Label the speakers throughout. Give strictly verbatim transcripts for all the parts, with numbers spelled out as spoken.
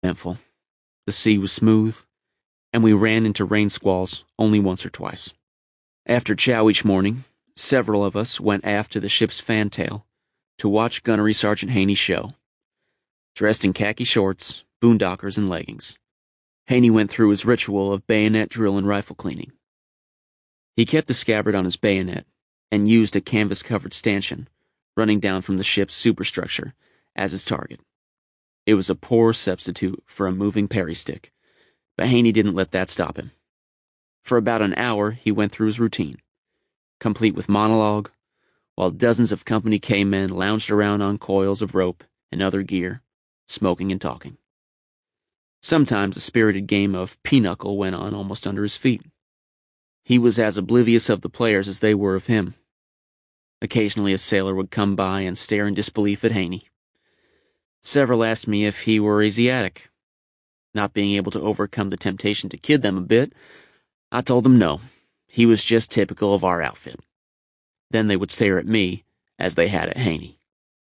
Speaker 1: uneventful. The sea was smooth, and we ran into rain squalls only once or twice. After chow each morning, several of us went aft to the ship's fantail to watch Gunnery Sergeant Haney's show. Dressed in khaki shorts, boondockers, and leggings, Haney went through his ritual of bayonet drill and rifle cleaning. He kept the scabbard on his bayonet and used a canvas-covered stanchion running down from the ship's superstructure as his target. It was a poor substitute for a moving parry stick, but Haney didn't let that stop him. For about an hour, he went through his routine, complete with monologue, while dozens of company K-men lounged around on coils of rope and other gear, smoking and talking. Sometimes a spirited game of pinochle went on almost under his feet. He was as oblivious of the players as they were of him. Occasionally a sailor would come by and stare in disbelief at Haney. Several asked me if he were Asiatic. Not being able to overcome the temptation to kid them a bit, I told them no, he was just typical of our outfit. Then they would stare at me as they had at Haney.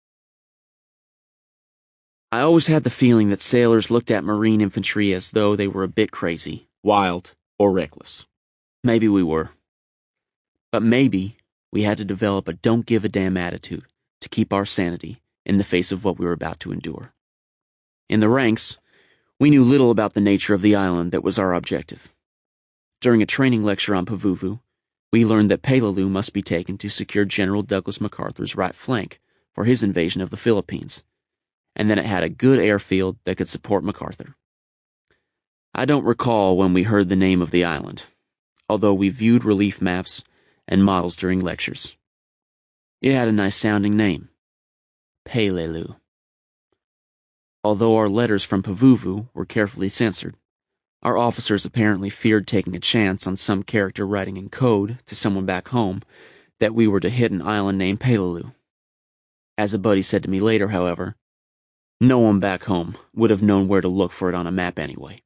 Speaker 1: I always had the feeling that sailors looked at Marine infantry as though they were a bit crazy, wild, or reckless. Maybe we were. But maybe we had to develop a don't-give-a-damn attitude to keep our sanity in the face of what we were about to endure. In the ranks, we knew little about the nature of the island that was our objective. During a training lecture on Pavuvu, we learned that Peleliu must be taken to secure General Douglas MacArthur's right flank for his invasion of the Philippines, and that it had a good airfield that could support MacArthur. I don't recall when we heard the name of the island, although we viewed relief maps and models during lectures. It had a nice-sounding name, Peleliu. Although our letters from Pavuvu were carefully censored, our officers apparently feared taking a chance on some character writing in code to someone back home that we were to hit an island named Peleliu. As a buddy said to me later, however, no one back home would have known where to look for it on a map anyway.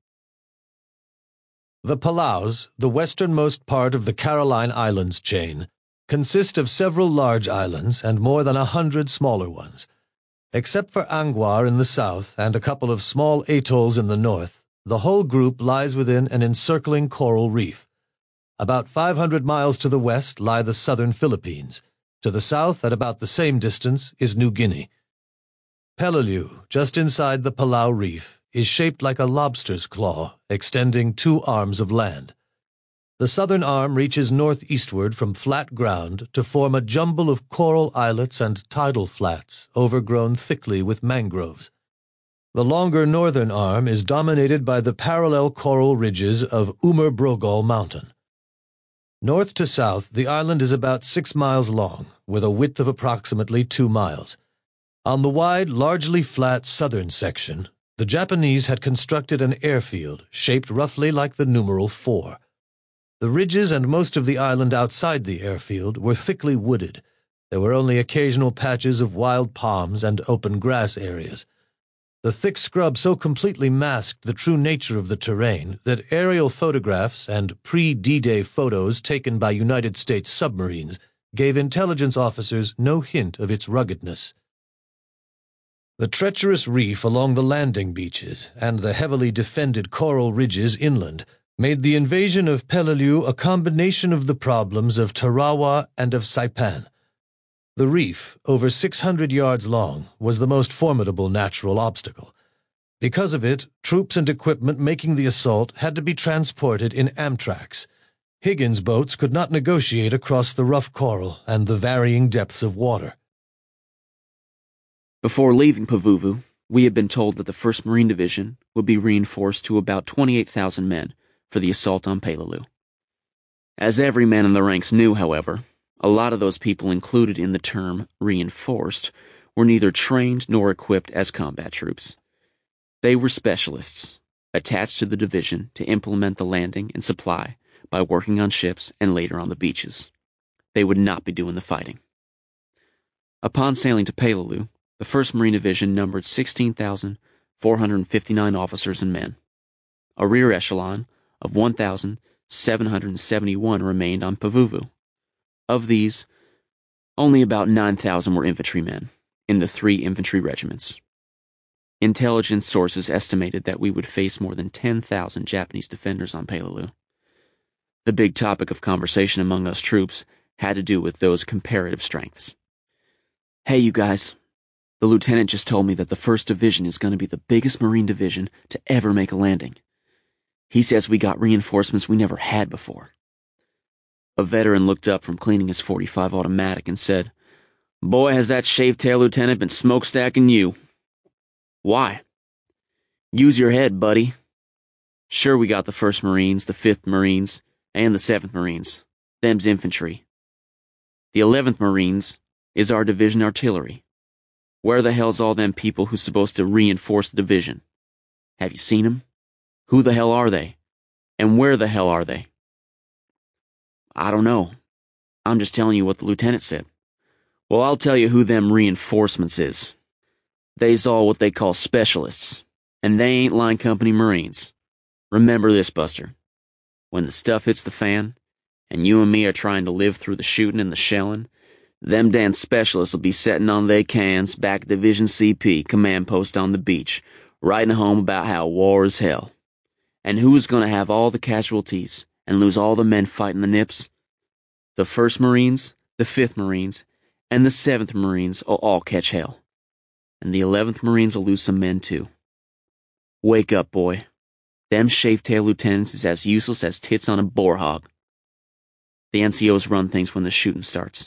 Speaker 2: The Palaus, the westernmost part of the Caroline Islands chain, consist of several large islands and more than a hundred smaller ones. Except for Anguar in the south and a couple of small atolls in the north, the whole group lies within an encircling coral reef. About five hundred miles to the west lie the southern Philippines. To the south, at about the same distance, is New Guinea. Peleliu, just inside the Palau Reef, is shaped like a lobster's claw, extending two arms of land. The southern arm reaches northeastward from flat ground to form a jumble of coral islets and tidal flats overgrown thickly with mangroves. The longer northern arm is dominated by the parallel coral ridges of Umur Brogol Mountain. North to south, the island is about six miles long, with a width of approximately two miles. On the wide, largely flat southern section, the Japanese had constructed an airfield shaped roughly like the numeral four. The ridges and most of the island outside the airfield were thickly wooded. There were only occasional patches of wild palms and open grass areas. The thick scrub so completely masked the true nature of the terrain that aerial photographs and pre-D Day photos taken by United States submarines gave intelligence officers no hint of its ruggedness. The treacherous reef along the landing beaches and the heavily defended coral ridges inland made the invasion of Peleliu a combination of the problems of Tarawa and of Saipan. The reef, over six hundred yards long, was the most formidable natural obstacle. Because of it, troops and equipment making the assault had to be transported in Amtraks. Higgins boats could not negotiate across the rough coral and the varying depths of water.
Speaker 1: Before leaving Pavuvu, we had been told that the first Marine Division would be reinforced to about twenty-eight thousand men for the assault on Peleliu. As every man in the ranks knew, however, a lot of those people included in the term reinforced were neither trained nor equipped as combat troops. They were specialists, attached to the division to implement the landing and supply by working on ships and later on the beaches. They would not be doing the fighting. Upon sailing to Peleliu, the first Marine Division numbered sixteen thousand four hundred fifty-nine officers and men. A rear echelon of one thousand seven hundred seventy-one remained on Pavuvu. Of these, only about nine thousand were infantrymen in the three infantry regiments. Intelligence sources estimated that we would face more than ten thousand Japanese defenders on Peleliu. The big topic of conversation among us troops had to do with those comparative strengths. Hey, you guys. The lieutenant just told me that the first Division is going to be the biggest Marine division to ever make a landing. He says we got reinforcements we never had before. A veteran looked up from cleaning his forty-five automatic and said, "Boy, has that shaved-tail lieutenant been smokestacking you." "Why?" "Use your head, buddy. Sure, we got the first Marines, the fifth Marines, and the seventh Marines. Them's infantry. The eleventh Marines is our division artillery. Where the hell's all them people who's supposed to reinforce the division? Have you seen them? Who the hell are they? And where the hell are they?" "I don't know. I'm just telling you what the lieutenant said." "Well, I'll tell you who them reinforcements is. They's all what they call specialists, and they ain't line company Marines. Remember this, Buster. When the stuff hits the fan, and you and me are trying to live through the shooting and the shelling, them damn specialists will be setting on they cans back at Division C P command post on the beach, writing home about how war is hell. And who's gonna have all the casualties and lose all the men fighting the nips? The first Marines, the fifth Marines, and the seventh Marines will all catch hell. And the eleventh Marines will lose some men too. Wake up, boy. Them shaved-tail lieutenants is as useless as tits on a boar hog. The N C Os run things when the shooting starts.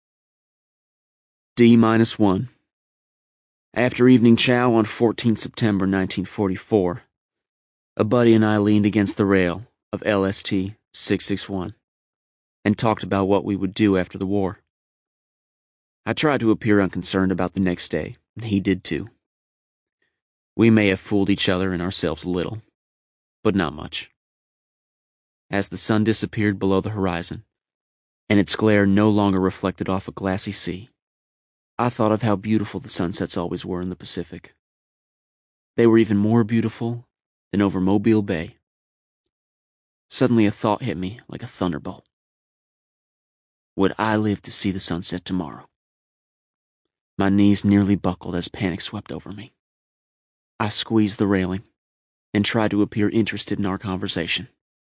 Speaker 1: D minus one. After evening chow on fourteenth September nineteen forty-four, a buddy and I leaned against the rail of L S T six sixty-one and talked about what we would do after the war. I tried to appear unconcerned about the next day, and he did too. We may have fooled each other and ourselves a little, but not much. As the sun disappeared below the horizon, and its glare no longer reflected off a glassy sea, I thought of how beautiful the sunsets always were in the Pacific. They were even more beautiful than over Mobile Bay. Suddenly a thought hit me like a thunderbolt. Would I live to see the sunset tomorrow? My knees nearly buckled as panic swept over me. I squeezed the railing and tried to appear interested in our conversation.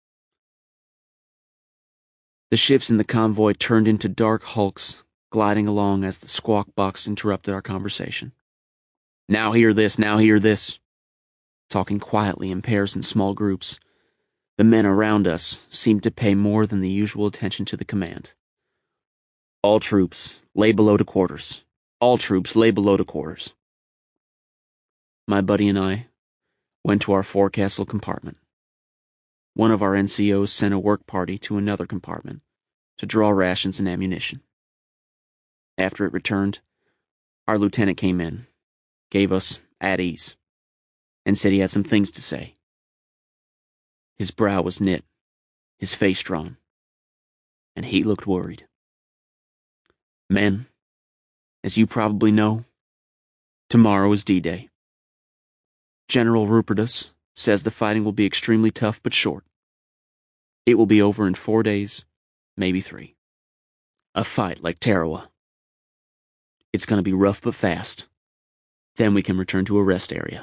Speaker 1: The ships in the convoy turned into dark hulks, gliding along as the squawk box interrupted our conversation. "Now hear this, now hear this." Talking quietly in pairs and small groups, the men around us seemed to pay more than the usual attention to the command. "All troops, lay below to quarters. All troops, lay below to quarters." My buddy and I went to our forecastle compartment. One of our N C Os sent a work party to another compartment to draw rations and ammunition. After it returned, our lieutenant came in, gave us at ease, and said he had some things to say. His brow was knit, his face drawn, and he looked worried. "Men, as you probably know, tomorrow is D-Day. General Rupertus says the fighting will be extremely tough but short. It will be over in four days, maybe three. A fight like Tarawa. It's going to be rough but fast. Then we can return to a rest area.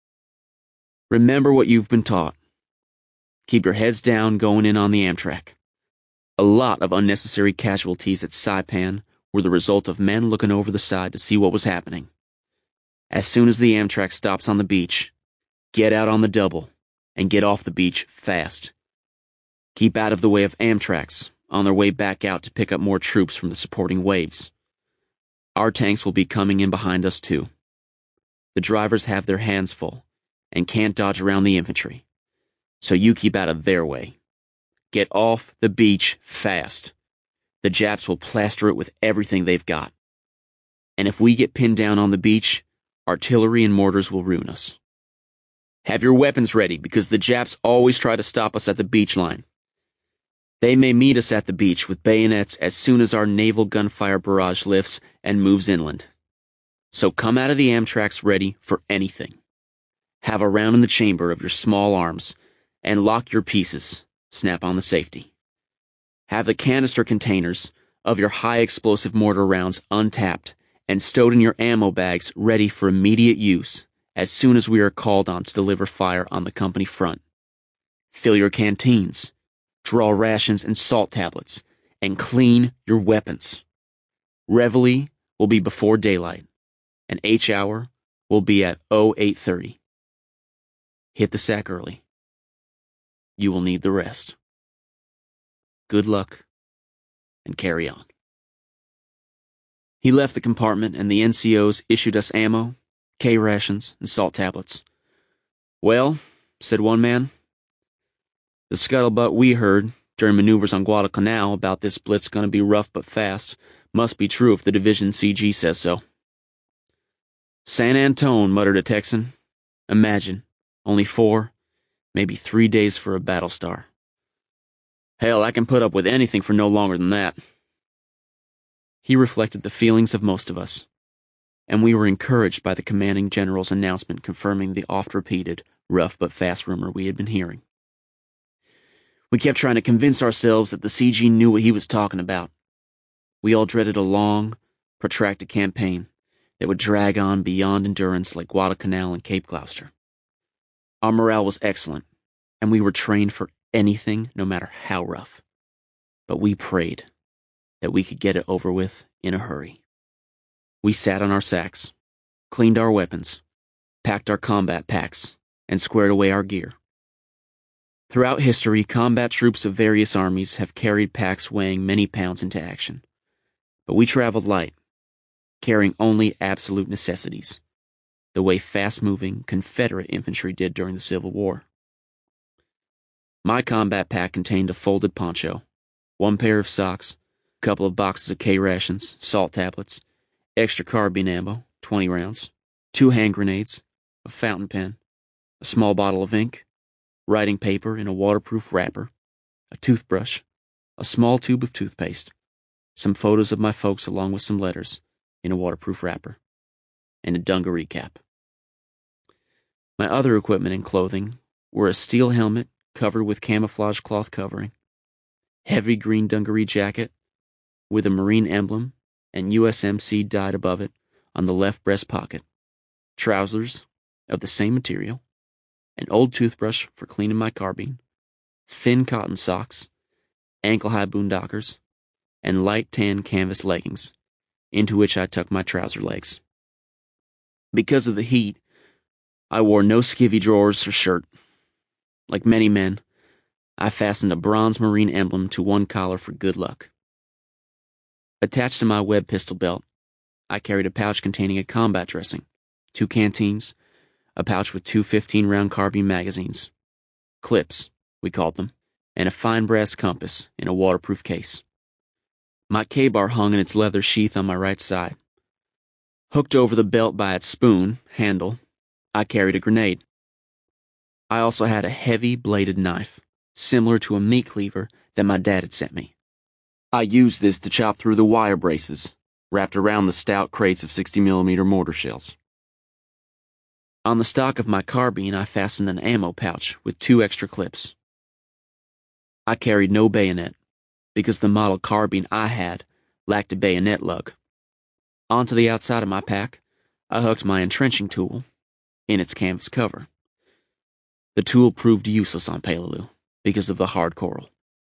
Speaker 1: Remember what you've been taught. Keep your heads down going in on the Amtrak. A lot of unnecessary casualties at Saipan were the result of men looking over the side to see what was happening. As soon as the Amtrak stops on the beach, get out on the double and get off the beach fast. Keep out of the way of Amtraks on their way back out to pick up more troops from the supporting waves. Our tanks will be coming in behind us too. The drivers have their hands full and can't dodge around the infantry, so you keep out of their way. Get off the beach fast. The Japs will plaster it with everything they've got. And if we get pinned down on the beach, artillery and mortars will ruin us. Have your weapons ready, because the Japs always try to stop us at the beach line. They may meet us at the beach with bayonets as soon as our naval gunfire barrage lifts and moves inland. So come out of the Amtraks ready for anything. Have a round in the chamber of your small arms, and lock your pieces. Snap on the safety. Have the canister containers of your high-explosive mortar rounds untapped and stowed in your ammo bags ready for immediate use as soon as we are called on to deliver fire on the company front. Fill your canteens, draw rations and salt tablets, and clean your weapons. Reveille will be before daylight, and H hour will be at oh eight thirty. Hit the sack early. You will need the rest. Good luck, and carry on. He left the compartment, and the N C Os issued us ammo, K rations, and salt tablets. Well, said one man, the scuttlebutt we heard during maneuvers on Guadalcanal about this blitz gonna be rough but fast must be true if the division C G says so. San Antone, muttered a Texan. Imagine, only four, maybe three days for a battle star. Hell, I can put up with anything for no longer than that. He reflected the feelings of most of us, and we were encouraged by the commanding general's announcement confirming the oft-repeated, rough but fast rumor we had been hearing. We kept trying to convince ourselves that the C G knew what he was talking about. We all dreaded a long, protracted campaign that would drag on beyond endurance like Guadalcanal and Cape Gloucester. Our morale was excellent, and we were trained for anything, no matter how rough. But we prayed that we could get it over with in a hurry. We sat on our sacks, cleaned our weapons, packed our combat packs, and squared away our gear. Throughout history, combat troops of various armies have carried packs weighing many pounds into action. But we traveled light, carrying only absolute necessities, the way fast-moving Confederate infantry did during the Civil War. My combat pack contained a folded poncho, one pair of socks, a couple of boxes of K rations, salt tablets, extra carbine ammo, twenty rounds, two hand grenades, a fountain pen, a small bottle of ink, writing paper in a waterproof wrapper, a toothbrush, a small tube of toothpaste, some photos of my folks along with some letters in a waterproof wrapper, and a dungaree cap. My other equipment and clothing were a steel helmet covered with camouflage cloth covering, heavy green dungaree jacket with a Marine emblem and U S M C dyed above it on the left breast pocket, trousers of the same material, an old toothbrush for cleaning my carbine, thin cotton socks, ankle-high boondockers, and light tan canvas leggings, into which I tucked my trouser legs. Because of the heat, I wore no skivvy drawers or shirt. Like many men, I fastened a bronze Marine emblem to one collar for good luck. Attached to my web pistol belt, I carried a pouch containing a combat dressing, two canteens, a pouch with two fifteen-round carbine magazines, clips, we called them, and a fine brass compass in a waterproof case. My K-bar hung in its leather sheath on my right side. Hooked over the belt by its spoon, handle, I carried a grenade. I also had a heavy bladed knife, similar to a meat cleaver that my dad had sent me. I used this to chop through the wire braces, wrapped around the stout crates of sixty millimeter mortar shells. On the stock of my carbine, I fastened an ammo pouch with two extra clips. I carried no bayonet, because the model carbine I had lacked a bayonet lug. Onto the outside of my pack, I hooked my entrenching tool in its canvas cover. The tool proved useless on Peleliu because of the hard coral.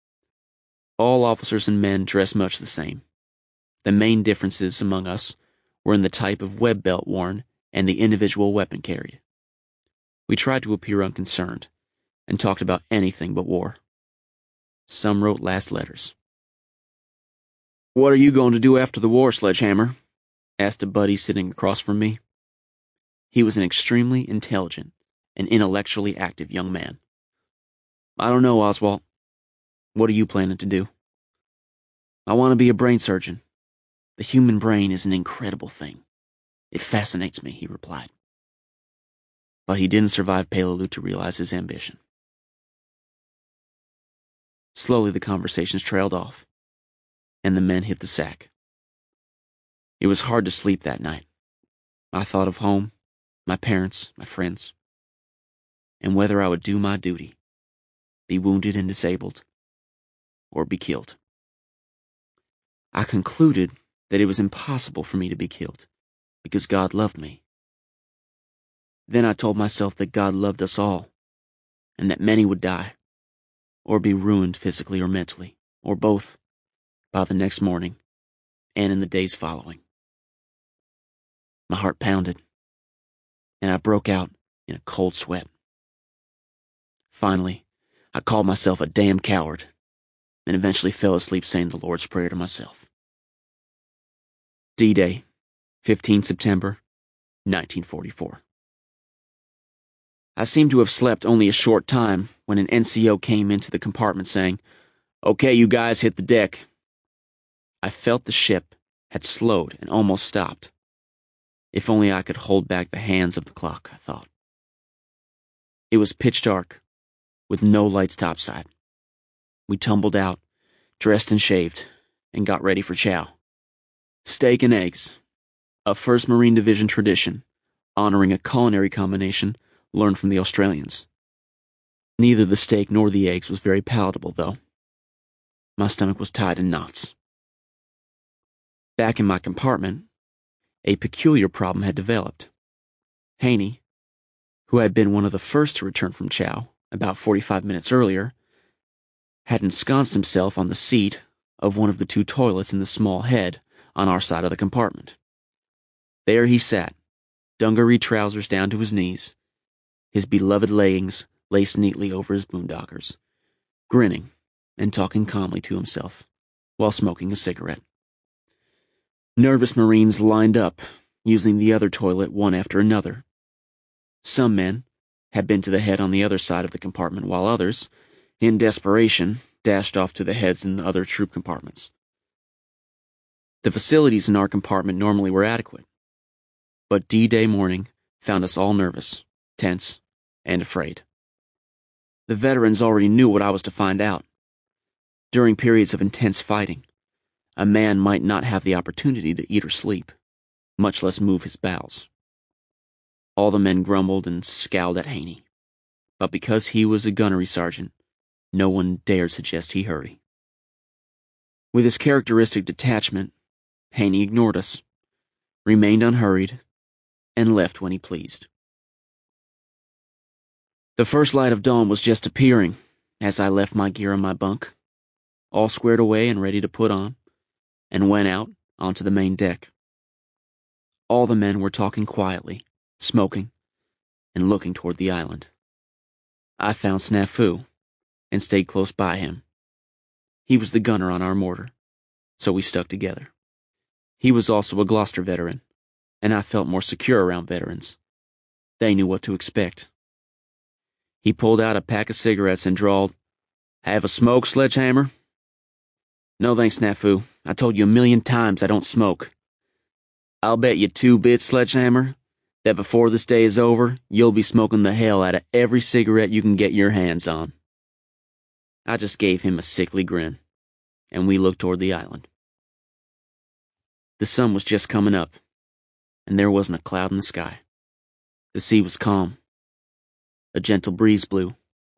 Speaker 1: All officers and men dressed much the same. The main differences among us were in the type of web belt worn and the individual weapon carried. We tried to appear unconcerned and talked about anything but war. Some wrote last letters. "What are you going to do after the war, Sledgehammer?" asked a buddy sitting across from me. He was an extremely intelligent and intellectually active young man. "I don't know, Oswald. What are you planning to do?" "I want to be a brain surgeon. The human brain is an incredible thing. It fascinates me," he replied. But he didn't survive Peleliu to realize his ambition. Slowly the conversations trailed off, and the men hit the sack. It was hard to sleep that night. I thought of home, my parents, my friends, and whether I would do my duty, be wounded and disabled, or be killed. I concluded that it was impossible for me to be killed, because God loved me. Then I told myself that God loved us all, and that many would die, or be ruined physically or mentally, or both, by the next morning and in the days following. My heart pounded, and I broke out in a cold sweat. Finally, I called myself a damn coward, and eventually fell asleep saying the Lord's Prayer to myself. D-Day, fifteenth September, nineteen forty-four. I seemed to have slept only a short time when an N C O came into the compartment saying, "Okay, you guys, hit the deck." I felt the ship had slowed and almost stopped. If only I could hold back the hands of the clock, I thought. It was pitch dark, with no lights topside. We tumbled out, dressed and shaved, and got ready for chow. Steak and eggs, a first Marine Division tradition, honoring a culinary combination learned from the Australians. Neither the steak nor the eggs was very palatable, though. My stomach was tied in knots. Back in my compartment, a peculiar problem had developed. Haney, who had been one of the first to return from chow about forty-five minutes earlier, had ensconced himself on the seat of one of the two toilets in the small head on our side of the compartment. There he sat, dungaree trousers down to his knees, his beloved leggings laced neatly over his boondockers, grinning and talking calmly to himself while smoking a cigarette. Nervous Marines lined up, using the other toilet one after another. Some men had been to the head on the other side of the compartment, while others, in desperation, dashed off to the heads in the other troop compartments. The facilities in our compartment normally were adequate, but D-Day morning found us all nervous, tense, and afraid. The veterans already knew what I was to find out. During periods of intense fighting, a man might not have the opportunity to eat or sleep, much less move his bowels. All the men grumbled and scowled at Haney, but because he was a gunnery sergeant, no one dared suggest he hurry. With his characteristic detachment, Haney ignored us, remained unhurried, and left when he pleased. The first light of dawn was just appearing as I left my gear on my bunk, all squared away and ready to put on, and went out onto the main deck. All the men were talking quietly, smoking, and looking toward the island. I found Snafu and stayed close by him. He was the gunner on our mortar, so we stuck together. He was also a Gloucester veteran, and I felt more secure around veterans. They knew what to expect. He pulled out a pack of cigarettes and drawled, "Have a smoke, Sledgehammer?" "No thanks, Snafu. I told you a million times I don't smoke." "I'll bet you two bits, Sledgehammer, that before this day is over, you'll be smoking the hell out of every cigarette you can get your hands on." I just gave him a sickly grin, and we looked toward the island. The sun was just coming up, and there wasn't a cloud in the sky. The sea was calm. A gentle breeze blew.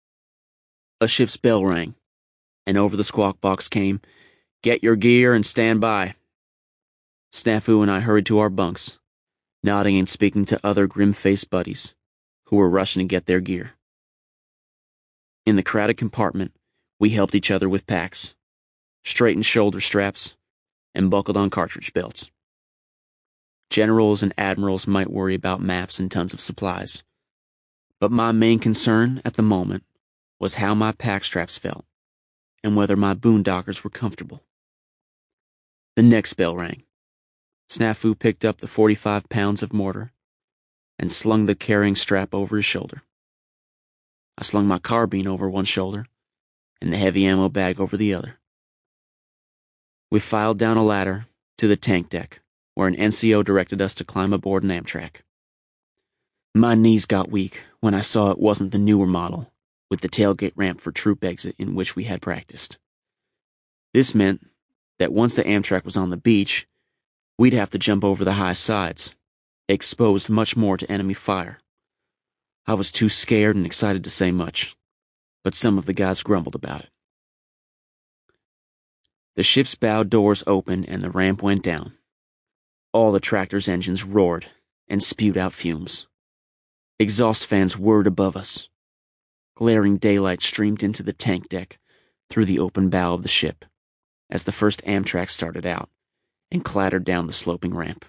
Speaker 1: A ship's bell rang, and over the squawk box came, "Get your gear and stand by." Snafu and I hurried to our bunks, nodding and speaking to other grim-faced buddies who were rushing to get their gear. In the crowded compartment, we helped each other with packs, straightened shoulder straps, and buckled on cartridge belts. Generals and admirals might worry about maps and tons of supplies, but my main concern at the moment was how my pack straps felt and whether my boondockers were comfortable. The next bell rang. Snafu picked up the forty-five pounds of mortar and slung the carrying strap over his shoulder. I slung my carbine over one shoulder and the heavy ammo bag over the other. We filed down a ladder to the tank deck, where an N C O directed us to climb aboard an Amtrak. My knees got weak when I saw it wasn't the newer model, with the tailgate ramp for troop exit in which we had practiced. This meant that once the Amtrak was on the beach, we'd have to jump over the high sides, exposed much more to enemy fire. I was too scared and excited to say much, but some of the guys grumbled about it. The ship's bow doors opened and the ramp went down. All the tractor's engines roared and spewed out fumes. Exhaust fans whirred above us. Glaring daylight streamed into the tank deck through the open bow of the ship as the first Amtrak started out and clattered down the sloping ramp.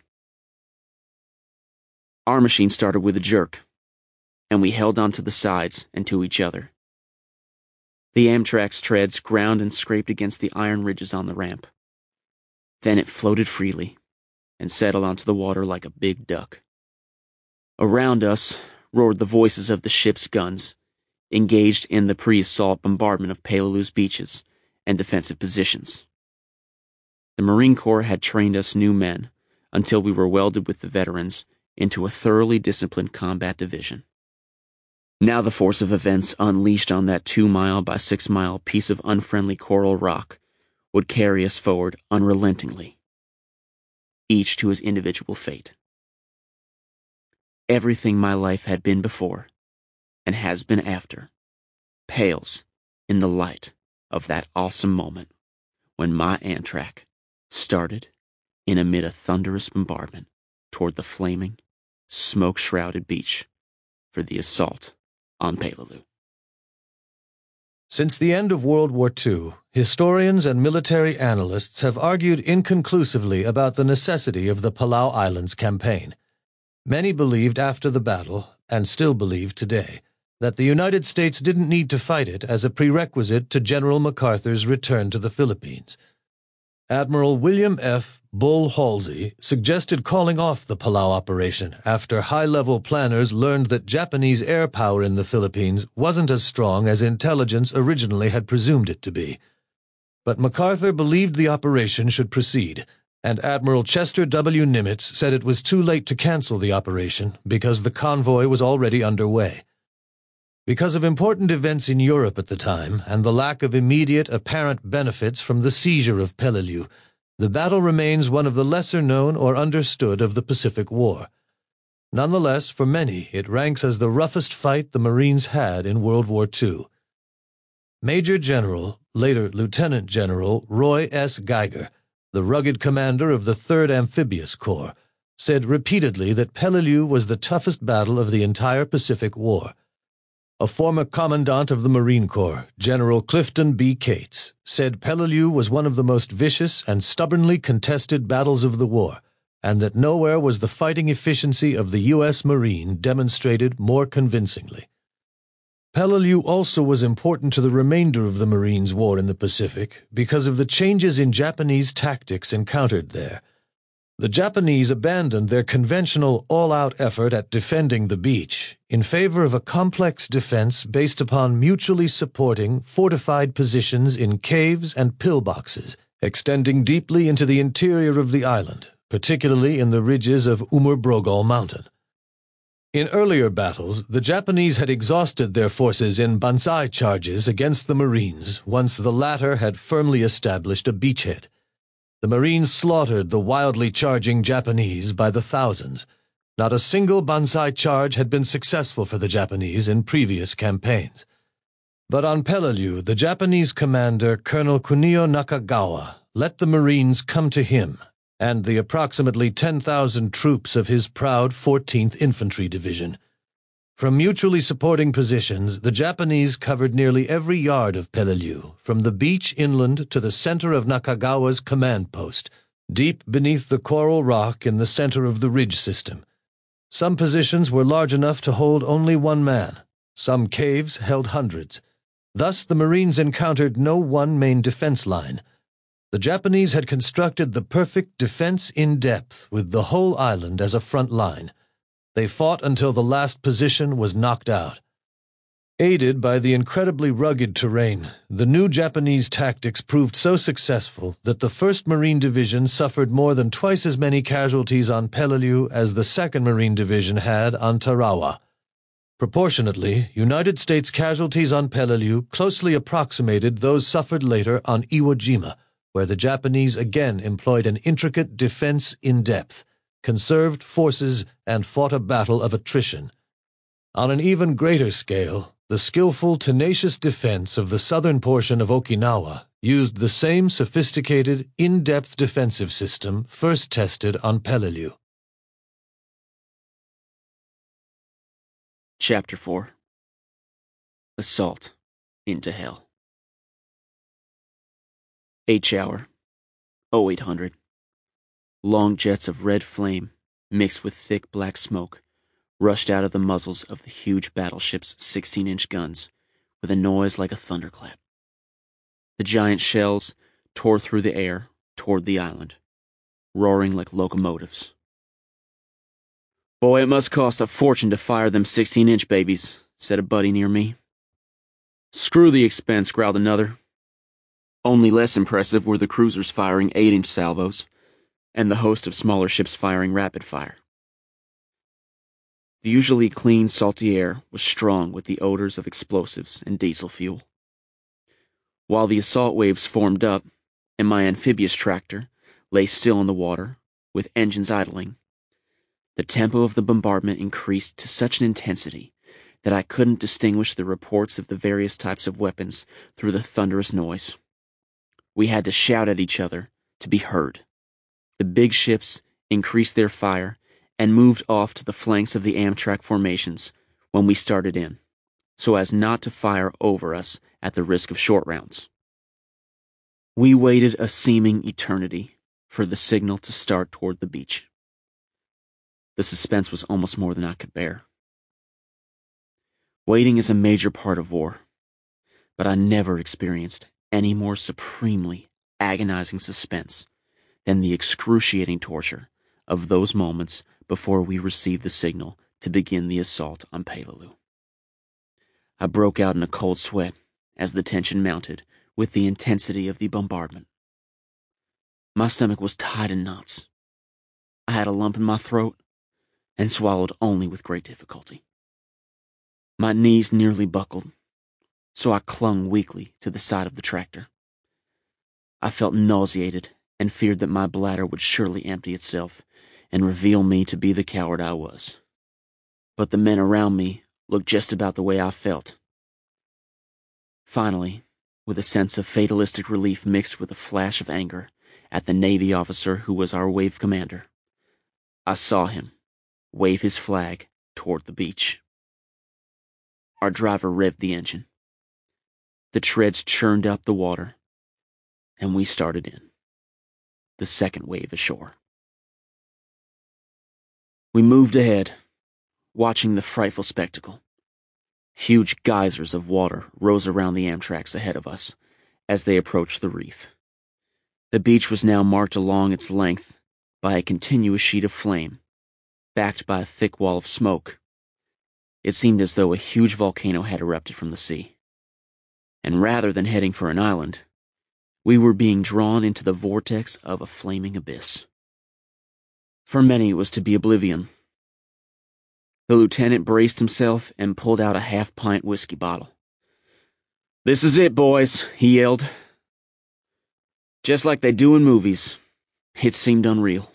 Speaker 1: Our machine started with a jerk, and we held onto the sides and to each other. The Amtrak's treads ground and scraped against the iron ridges on the ramp. Then it floated freely and settled onto the water like a big duck. Around us roared the voices of the ship's guns, engaged in the pre-assault bombardment of Peleliu's beaches and defensive positions. The Marine Corps had trained us new men until we were welded with the veterans into a thoroughly disciplined combat division. Now the force of events unleashed on that two-mile by six-mile piece of unfriendly coral rock would carry us forward unrelentingly, each to his individual fate. Everything my life had been before, and has been after, pales in the light of that awesome moment when my Amtrak started in amid a thunderous bombardment toward the flaming, smoke-shrouded beach for the assault on Peleliu.
Speaker 2: Since the end of World War Two, historians and military analysts have argued inconclusively about the necessity of the Palau Islands campaign. Many believed after the battle, and still believe today, that the United States didn't need to fight it as a prerequisite to General MacArthur's return to the Philippines. Admiral William F. Bull Halsey suggested calling off the Palau operation after high-level planners learned that Japanese air power in the Philippines wasn't as strong as intelligence originally had presumed it to be. But MacArthur believed the operation should proceed, and Admiral Chester W. Nimitz said it was too late to cancel the operation because the convoy was already underway. Because of important events in Europe at the time and the lack of immediate apparent benefits from the seizure of Peleliu, the battle remains one of the lesser-known or understood of the Pacific War. Nonetheless, for many, it ranks as the roughest fight the Marines had in World War Two. Major General, later Lieutenant General, Roy S. Geiger, the rugged commander of the third Amphibious Corps, said repeatedly that Peleliu was the toughest battle of the entire Pacific War. A former commandant of the Marine Corps, General Clifton B. Cates, said Peleliu was one of the most vicious and stubbornly contested battles of the war, and that nowhere was the fighting efficiency of the U S Marine demonstrated more convincingly. Peleliu also was important to the remainder of the Marines' war in the Pacific because of the changes in Japanese tactics encountered there. The Japanese abandoned their conventional all-out effort at defending the beach in favor of a complex defense based upon mutually supporting, fortified positions in caves and pillboxes, extending deeply into the interior of the island, particularly in the ridges of Umur Mountain. In earlier battles, the Japanese had exhausted their forces in banzai charges against the Marines once the latter had firmly established a beachhead. The Marines slaughtered the wildly charging Japanese by the thousands. Not a single banzai charge had been successful for the Japanese in previous campaigns. But on Peleliu, the Japanese commander, Colonel Kunio Nakagawa, let the Marines come to him and the approximately ten thousand troops of his proud fourteenth Infantry Division. From mutually supporting positions, the Japanese covered nearly every yard of Peleliu, from the beach inland to the center of Nakagawa's command post, deep beneath the coral rock in the center of the ridge system. Some positions were large enough to hold only one man. Some caves held hundreds. Thus the Marines encountered no one main defense line. The Japanese had constructed the perfect defense in depth with the whole island as a front line. They fought until the last position was knocked out. Aided by the incredibly rugged terrain, the new Japanese tactics proved so successful that the first Marine Division suffered more than twice as many casualties on Peleliu as the second Marine Division had on Tarawa. Proportionately, United States casualties on Peleliu closely approximated those suffered later on Iwo Jima, where the Japanese again employed an intricate defense in depth, conserved forces, and fought a battle of attrition. On an even greater scale, the skillful, tenacious defense of the southern portion of Okinawa used the same sophisticated, in-depth defensive system first tested on Peleliu.
Speaker 1: Chapter four. Assault into Hell. H-hour, oh eight hundred. Long jets of red flame, mixed with thick black smoke, rushed out of the muzzles of the huge battleship's sixteen-inch guns with a noise like a thunderclap. The giant shells tore through the air toward the island, roaring like locomotives. "Boy, it must cost a fortune to fire them sixteen-inch babies," said a buddy near me. "Screw the expense," growled another. Only less impressive were the cruisers firing eight-inch salvos, and the host of smaller ships firing rapid fire. The usually clean, salty air was strong with the odors of explosives and diesel fuel. While the assault waves formed up, and my amphibious tractor lay still in the water, with engines idling, the tempo of the bombardment increased to such an intensity that I couldn't distinguish the reports of the various types of weapons through the thunderous noise. We had to shout at each other to be heard. The big ships increased their fire and moved off to the flanks of the Amtrak formations when we started in, so as not to fire over us at the risk of short rounds. We waited a seeming eternity for the signal to start toward the beach. The suspense was almost more than I could bear. Waiting is a major part of war, but I never experienced any more supremely agonizing suspense than the excruciating torture of those moments before we received the signal to begin the assault on Peleliu. I broke out in a cold sweat as the tension mounted with the intensity of the bombardment. My stomach was tied in knots. I had a lump in my throat and swallowed only with great difficulty. My knees nearly buckled, so I clung weakly to the side of the tractor. I felt nauseated and feared that my bladder would surely empty itself and reveal me to be the coward I was. But the men around me looked just about the way I felt. Finally, with a sense of fatalistic relief mixed with a flash of anger at the Navy officer who was our wave commander, I saw him wave his flag toward the beach. Our driver revved the engine. The treads churned up the water, and we started in, the second wave ashore. We moved ahead, watching the frightful spectacle. Huge geysers of water rose around the Amtraks ahead of us as they approached the reef. The beach was now marked along its length by a continuous sheet of flame, backed by a thick wall of smoke. It seemed as though a huge volcano had erupted from the sea. And rather than heading for an island, we were being drawn into the vortex of a flaming abyss. For many it was to be oblivion. The lieutenant braced himself and pulled out a half-pint whiskey bottle. "This is it, boys," he yelled. Just like they do in movies, it seemed unreal.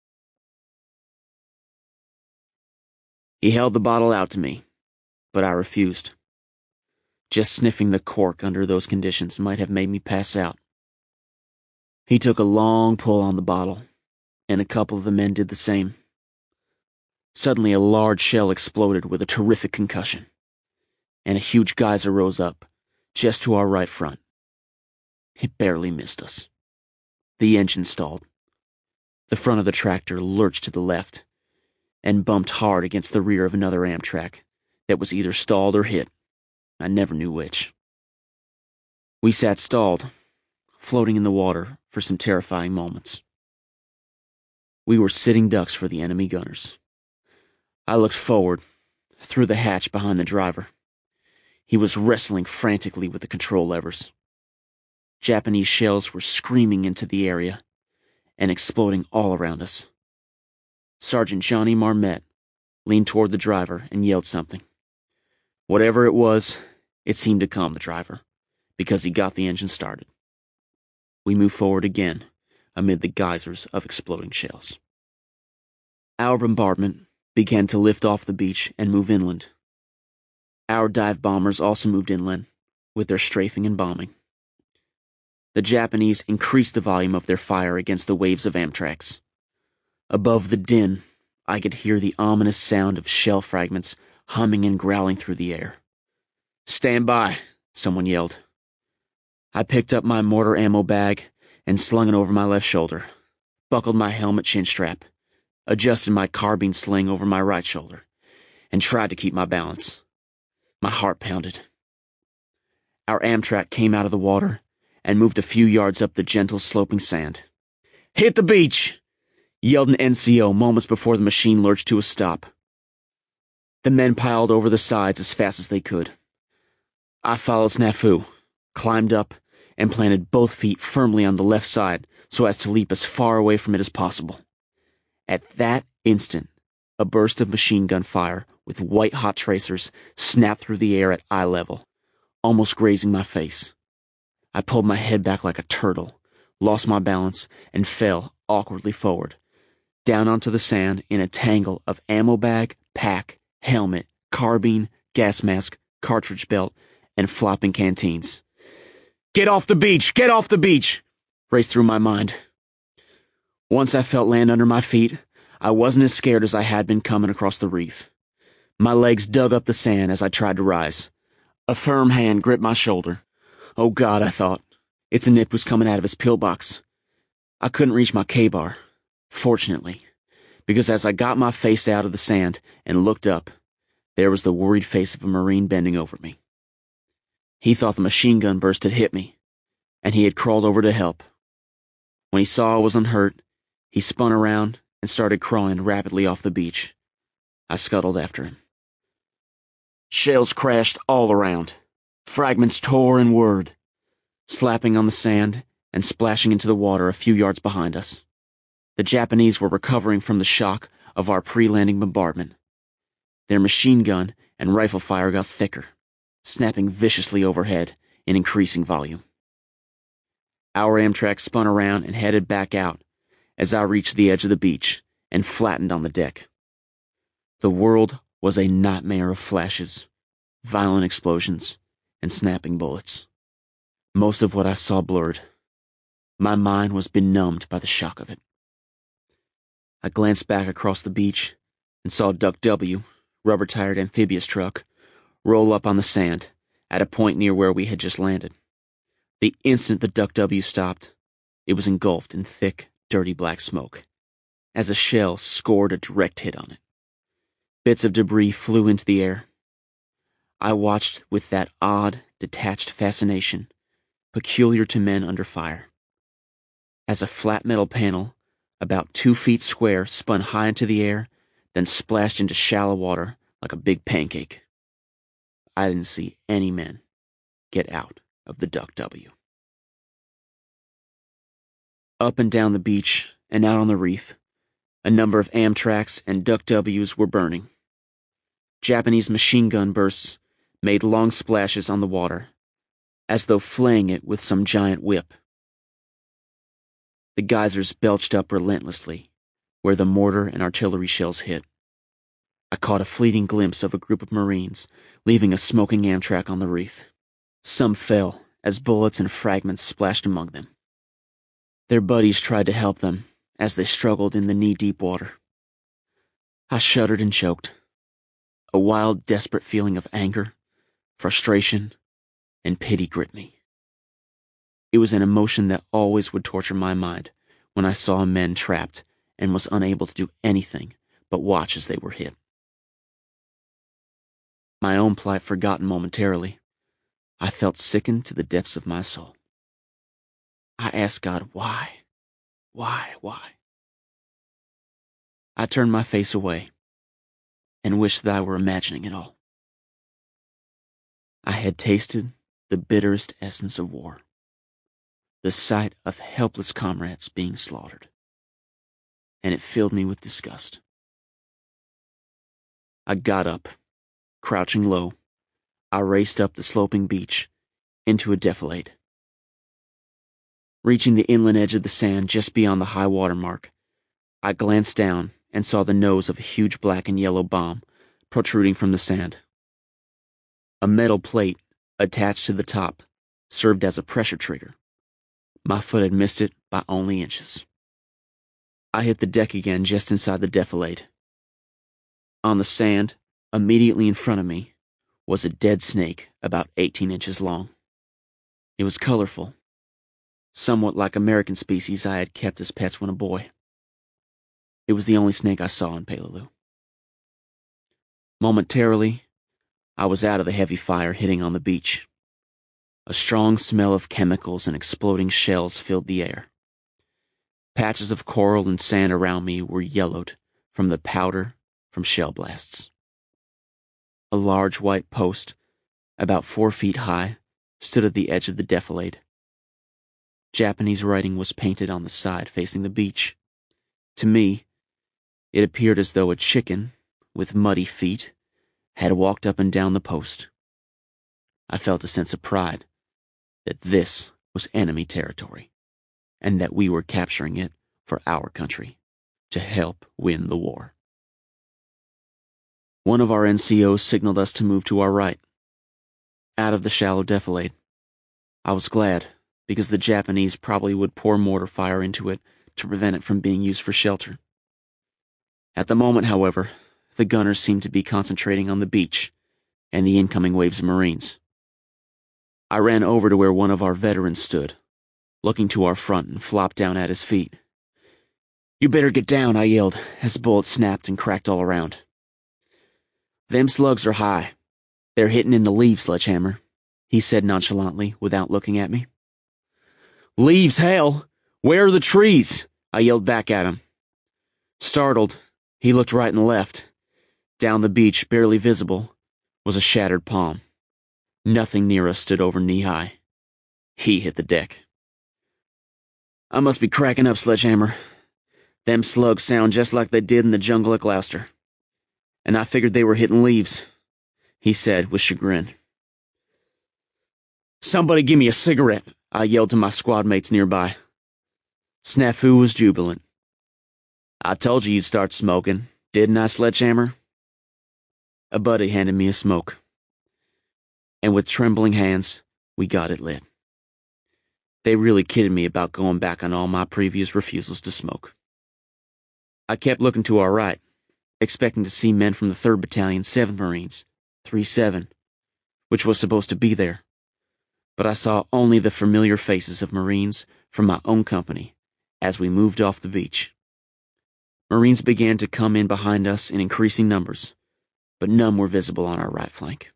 Speaker 1: He held the bottle out to me, but I refused. Just sniffing the cork under those conditions might have made me pass out. He took a long pull on the bottle, and a couple of the men did the same. Suddenly a large shell exploded with a terrific concussion, and a huge geyser rose up, just to our right front. It barely missed us. The engine stalled. The front of the tractor lurched to the left, and bumped hard against the rear of another Amtrak that was either stalled or hit. I never knew which. We sat stalled, floating in the water for some terrifying moments. We were sitting ducks for the enemy gunners. I looked forward, through the hatch behind the driver. He was wrestling frantically with the control levers. Japanese shells were screaming into the area and exploding all around us. Sergeant Johnny Marmette leaned toward the driver and yelled something. Whatever it was, it seemed to calm the driver, because he got the engine started. We moved forward again, amid the geysers of exploding shells. Our bombardment began to lift off the beach and move inland. Our dive bombers also moved inland, with their strafing and bombing. The Japanese increased the volume of their fire against the waves of Amtraks. Above the din, I could hear the ominous sound of shell fragments humming and growling through the air. "Stand by," someone yelled. I picked up my mortar ammo bag and slung it over my left shoulder, buckled my helmet chin strap, adjusted my carbine sling over my right shoulder, and tried to keep my balance. My heart pounded. Our Amtrak came out of the water and moved a few yards up the gentle sloping sand. "Hit the beach!" yelled an N C O moments before the machine lurched to a stop. The men piled over the sides as fast as they could. I followed Snafu, climbed up, and planted both feet firmly on the left side so as to leap as far away from it as possible. At that instant, a burst of machine gun fire with white-hot tracers snapped through the air at eye level, almost grazing my face. I pulled my head back like a turtle, lost my balance, and fell awkwardly forward, down onto the sand in a tangle of ammo bag, pack, helmet, carbine, gas mask, cartridge belt, and flopping canteens. "Get off the beach! Get off the beach!" raced through my mind. Once I felt land under my feet, I wasn't as scared as I had been coming across the reef. My legs dug up the sand as I tried to rise. A firm hand gripped my shoulder. Oh God, I thought. Its nip was coming out of his pillbox. I couldn't reach my K-bar, fortunately, because as I got my face out of the sand and looked up, there was the worried face of a Marine bending over me. He thought the machine gun burst had hit me, and he had crawled over to help. When he saw I was unhurt, he spun around and started crawling rapidly off the beach. I scuttled after him. Shells crashed all around. Fragments tore and whirred, slapping on the sand and splashing into the water a few yards behind us. The Japanese were recovering from the shock of our pre-landing bombardment. Their machine gun and rifle fire got thicker, snapping viciously overhead in increasing volume. Our Amtrak spun around and headed back out as I reached the edge of the beach and flattened on the deck. The world was a nightmare of flashes, violent explosions, and snapping bullets. Most of what I saw blurred. My mind was benumbed by the shock of it. I glanced back across the beach and saw Duck W, rubber-tired amphibious truck, roll up on the sand at a point near where we had just landed. The instant the Duck W stopped, it was engulfed in thick, dirty black smoke, as a shell scored a direct hit on it. Bits of debris flew into the air. I watched with that odd, detached fascination peculiar to men under fire, as a flat metal panel about two feet square spun high into the air, then splashed into shallow water like a big pancake. I didn't see any men get out of the Duck W. Up and down the beach and out on the reef, a number of Amtraks and Duck Ws were burning. Japanese machine gun bursts made long splashes on the water, as though flaying it with some giant whip. The geysers belched up relentlessly where the mortar and artillery shells hit. I caught a fleeting glimpse of a group of Marines leaving a smoking Amtrak on the reef. Some fell as bullets and fragments splashed among them. Their buddies tried to help them as they struggled in the knee-deep water. I shuddered and choked. A wild, desperate feeling of anger, frustration, and pity gripped me. It was an emotion that always would torture my mind when I saw men trapped and was unable to do anything but watch as they were hit. My own plight forgotten momentarily, I felt sickened to the depths of my soul. I asked God why, why, why? I turned my face away and wished that I were imagining it all. I had tasted the bitterest essence of war, the sight of helpless comrades being slaughtered, and it filled me with disgust. I got up, crouching low. I raced up the sloping beach into a defilade. Reaching the inland edge of the sand just beyond the high water mark, I glanced down and saw the nose of a huge black and yellow bomb protruding from the sand. A metal plate attached to the top served as a pressure trigger. My foot had missed it by only inches. I hit the deck again just inside the defilade. On the sand, Immediately in front of me was a dead snake about eighteen inches long. It was colorful, somewhat like American species I had kept as pets when a boy. It was the only snake I saw in Peleliu. Momentarily, I was out of the heavy fire hitting on the beach. A strong smell of chemicals and exploding shells filled the air. Patches of coral and sand around me were yellowed from the powder from shell blasts. A large white post, about four feet high, stood at the edge of the defilade. Japanese writing was painted on the side facing the beach. To me, it appeared as though a chicken, with muddy feet, had walked up and down the post. I felt a sense of pride that this was enemy territory, and that we were capturing it for our country, to help win the war. One of our N C Os signaled us to move to our right, out of the shallow defilade. I was glad, because the Japanese probably would pour mortar fire into it to prevent it from being used for shelter. At the moment, however, the gunners seemed to be concentrating on the beach and the incoming waves of Marines. I ran over to where one of our veterans stood, looking to our front, and flopped down at his feet. "You better get down," I yelled, as bullets snapped and cracked all around. "Them slugs are high. They're hitting in the leaves, Sledgehammer," he said nonchalantly, without looking at me. "Leaves, hell! Where are the trees?" I yelled back at him. Startled, he looked right and left. Down the beach, barely visible, was a shattered palm. Nothing near us stood over knee-high. He hit the deck. "I must be cracking up, Sledgehammer. Them slugs sound just like they did in the jungle at Gloucester. And I figured they were hitting leaves," he said with chagrin. "Somebody give me a cigarette," I yelled to my squad mates nearby. Snafu was jubilant. "I told you you'd start smoking, didn't I, Sledgehammer?" A buddy handed me a smoke, and with trembling hands, we got it lit. They really kidded me about going back on all my previous refusals to smoke. I kept looking to our right, expecting to see men from the third Battalion, seventh Marines, three seven, which was supposed to be there. But I saw only the familiar faces of Marines from my own company as we moved off the beach. Marines began to come in behind us in increasing numbers, but none were visible on our right flank.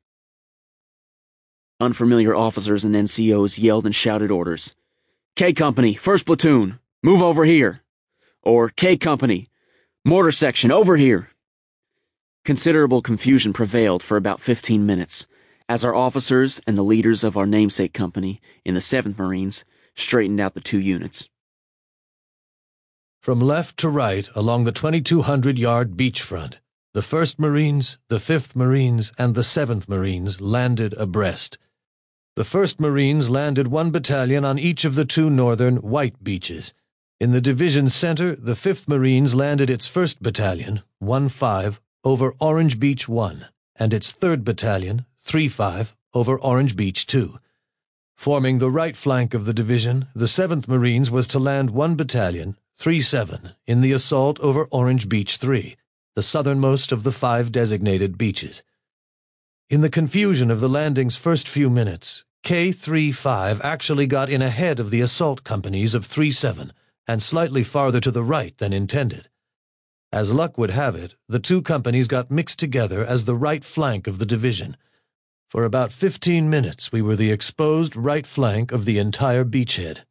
Speaker 1: Unfamiliar officers and N C Os yelled and shouted orders. "K Company, first Platoon, move over here." Or, "K Company, mortar section, over here." Considerable confusion prevailed for about fifteen minutes, as our officers and the leaders of our namesake company in the seventh Marines straightened out the two units.
Speaker 2: From left to right along the twenty-two hundred yard beachfront, the first Marines, the fifth Marines, and the seventh Marines landed abreast. The first Marines landed one battalion on each of the two northern white beaches. In the division's center, the fifth Marines landed its first battalion, one five, over Orange Beach one, and its third battalion, three five, over Orange Beach two. Forming the right flank of the division, the seventh Marines was to land one battalion, three seven, in the assault over Orange Beach three, the southernmost of the five designated beaches. In the confusion of the landing's first few minutes, K three five actually got in ahead of the assault companies of three seven, and slightly farther to the right than intended. As luck would have it, the two companies got mixed together as the right flank of the division. For about fifteen minutes we were the exposed right flank of the entire beachhead.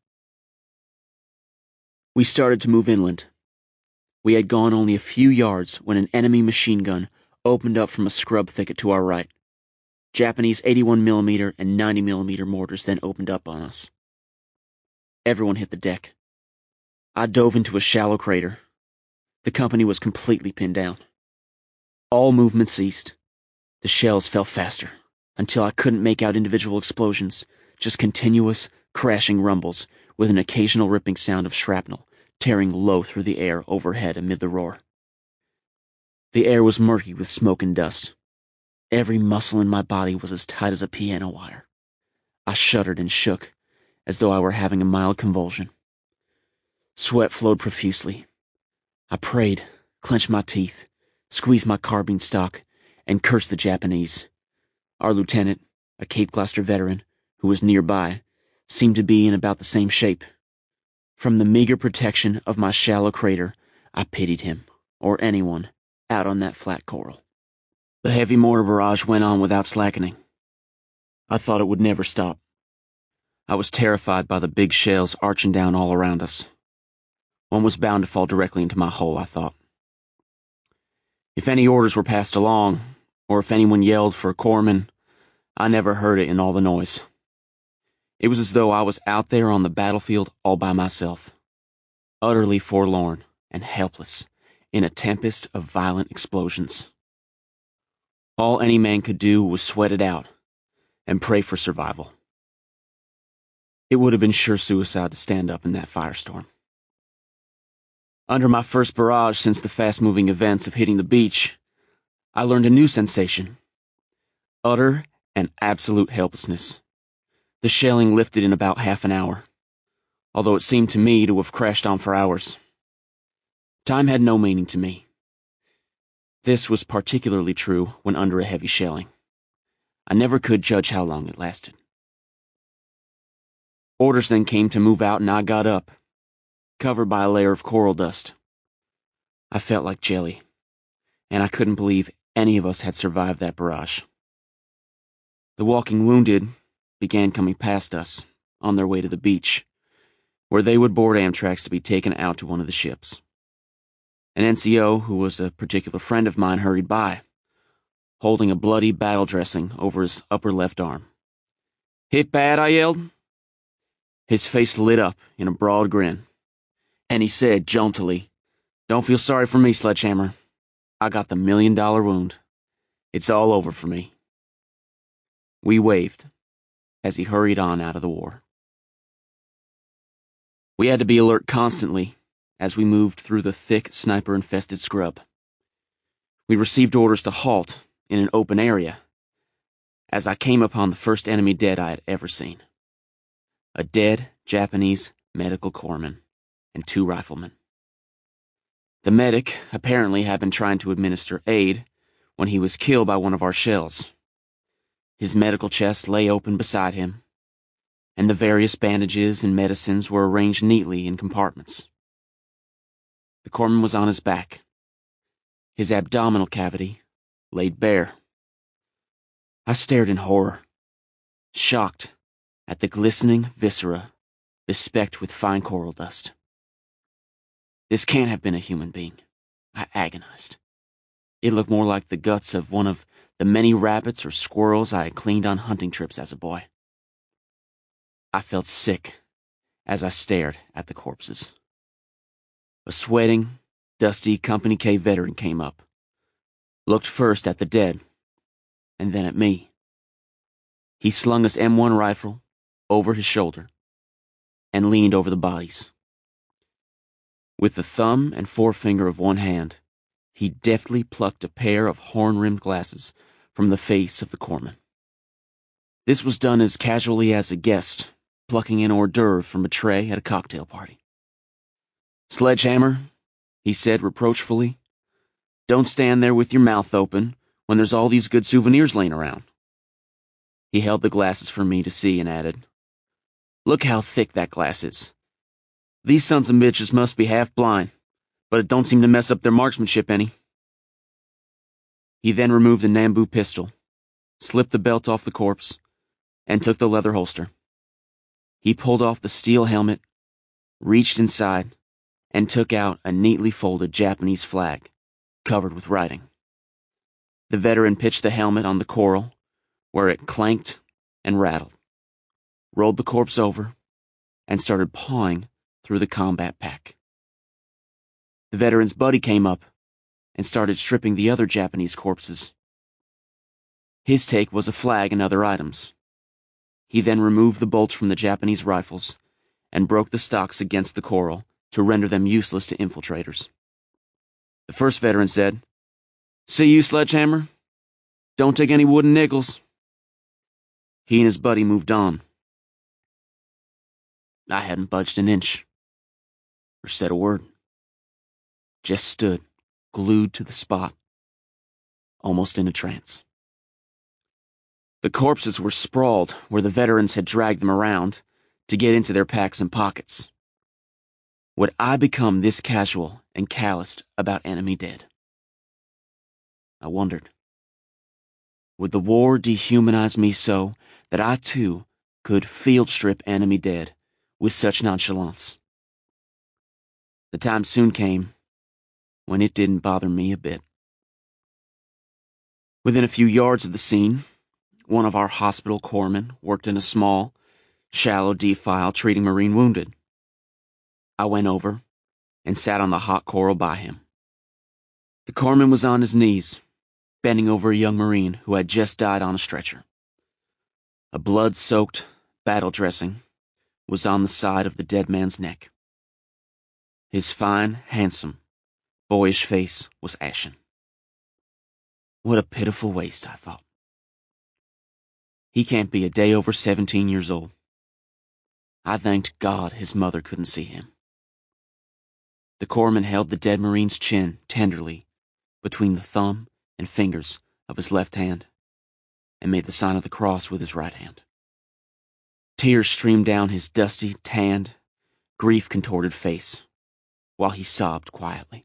Speaker 1: We started to move inland. We had gone only a few yards when an enemy machine gun opened up from a scrub thicket to our right. Japanese eighty-one millimeter and ninety millimeter mortars then opened up on us. Everyone hit the deck. I dove into a shallow crater. The company was completely pinned down. All movement ceased. The shells fell faster, until I couldn't make out individual explosions, just continuous, crashing rumbles, with an occasional ripping sound of shrapnel, tearing low through the air overhead amid the roar. The air was murky with smoke and dust. Every muscle in my body was as tight as a piano wire. I shuddered and shook, as though I were having a mild convulsion. Sweat flowed profusely. I prayed, clenched my teeth, squeezed my carbine stock, and cursed the Japanese. Our lieutenant, a Cape Gloucester veteran, who was nearby, seemed to be in about the same shape. From the meager protection of my shallow crater, I pitied him, or anyone, out on that flat coral. The heavy mortar barrage went on without slackening. I thought it would never stop. I was terrified by the big shells arching down all around us. One was bound to fall directly into my hull, I thought. If any orders were passed along, or if anyone yelled for a corpsman, I never heard it in all the noise. It was as though I was out there on the battlefield all by myself, utterly forlorn and helpless in a tempest of violent explosions. All any man could do was sweat it out and pray for survival. It would have been sure suicide to stand up in that firestorm. Under my first barrage since the fast-moving events of hitting the beach, I learned a new sensation. Utter and absolute helplessness. The shelling lifted in about half an hour, although it seemed to me to have crashed on for hours. Time had no meaning to me. This was particularly true when under a heavy shelling. I never could judge how long it lasted. Orders then came to move out and I got up, covered by a layer of coral dust. I felt like jelly, and I couldn't believe any of us had survived that barrage. The walking wounded began coming past us on their way to the beach, where they would board Amtraks to be taken out to one of the ships. An N C O, who was a particular friend of mine, hurried by, holding a bloody battle dressing over his upper left arm. "Hit bad?" I yelled. His face lit up in a broad grin, and he said jauntily, "Don't feel sorry for me, Sledgehammer. I got the million-dollar wound. It's all over for me." We waved as he hurried on out of the war. We had to be alert constantly as we moved through the thick, sniper-infested scrub. We received orders to halt in an open area as I came upon the first enemy dead I had ever seen. A dead Japanese medical corpsman and two riflemen. The medic apparently had been trying to administer aid when he was killed by one of our shells. His medical chest lay open beside him, and the various bandages and medicines were arranged neatly in compartments. The corpsman was on his back, his abdominal cavity laid bare. I stared in horror, shocked at the glistening viscera bespecked with fine coral dust. This can't have been a human being, I agonized. It looked more like the guts of one of the many rabbits or squirrels I had cleaned on hunting trips as a boy. I felt sick as I stared at the corpses. A sweating, dusty Company K veteran came up, looked first at the dead, and then at me. He slung his M one rifle over his shoulder and leaned over the bodies. With the thumb and forefinger of one hand, he deftly plucked a pair of horn-rimmed glasses from the face of the corpsman. This was done as casually as a guest plucking an hors d'oeuvre from a tray at a cocktail party. "Sledgehammer," he said reproachfully, "don't stand there with your mouth open when there's all these good souvenirs laying around." He held the glasses for me to see and added, "Look how thick that glass is. These sons of bitches must be half blind, but it don't seem to mess up their marksmanship any." He then removed the Nambu pistol, slipped the belt off the corpse, and took the leather holster. He pulled off the steel helmet, reached inside, and took out a neatly folded Japanese flag, covered with writing. The veteran pitched the helmet on the coral, where it clanked and rattled, rolled the corpse over, and started pawing through the combat pack. The veteran's buddy came up and started stripping the other Japanese corpses. His take was a flag and other items. He then removed the bolts from the Japanese rifles and broke the stocks against the coral to render them useless to infiltrators. The first veteran said, "See you, Sledgehammer? Don't take any wooden nickels." He and his buddy moved on. I hadn't budged an inch, or said a word. Just stood, glued to the spot, almost in a trance. The corpses were sprawled where the veterans had dragged them around to get into their packs and pockets. Would I become this casual and calloused about enemy dead? I wondered. Would the war dehumanize me so that I too could field strip enemy dead with such nonchalance? The time soon came when it didn't bother me a bit. Within a few yards of the scene, one of our hospital corpsmen worked in a small, shallow defile treating Marine wounded. I went over and sat on the hot coral by him. The corpsman was on his knees, bending over a young Marine who had just died on a stretcher. A blood-soaked battle dressing was on the side of the dead man's neck. His fine, handsome, boyish face was ashen. What a pitiful waste, I thought. He can't be a day over seventeen years old. I thanked God his mother couldn't see him. The corpsman held the dead Marine's chin tenderly between the thumb and fingers of his left hand and made the sign of the cross with his right hand. Tears streamed down his dusty, tanned, grief-contorted face while he sobbed quietly.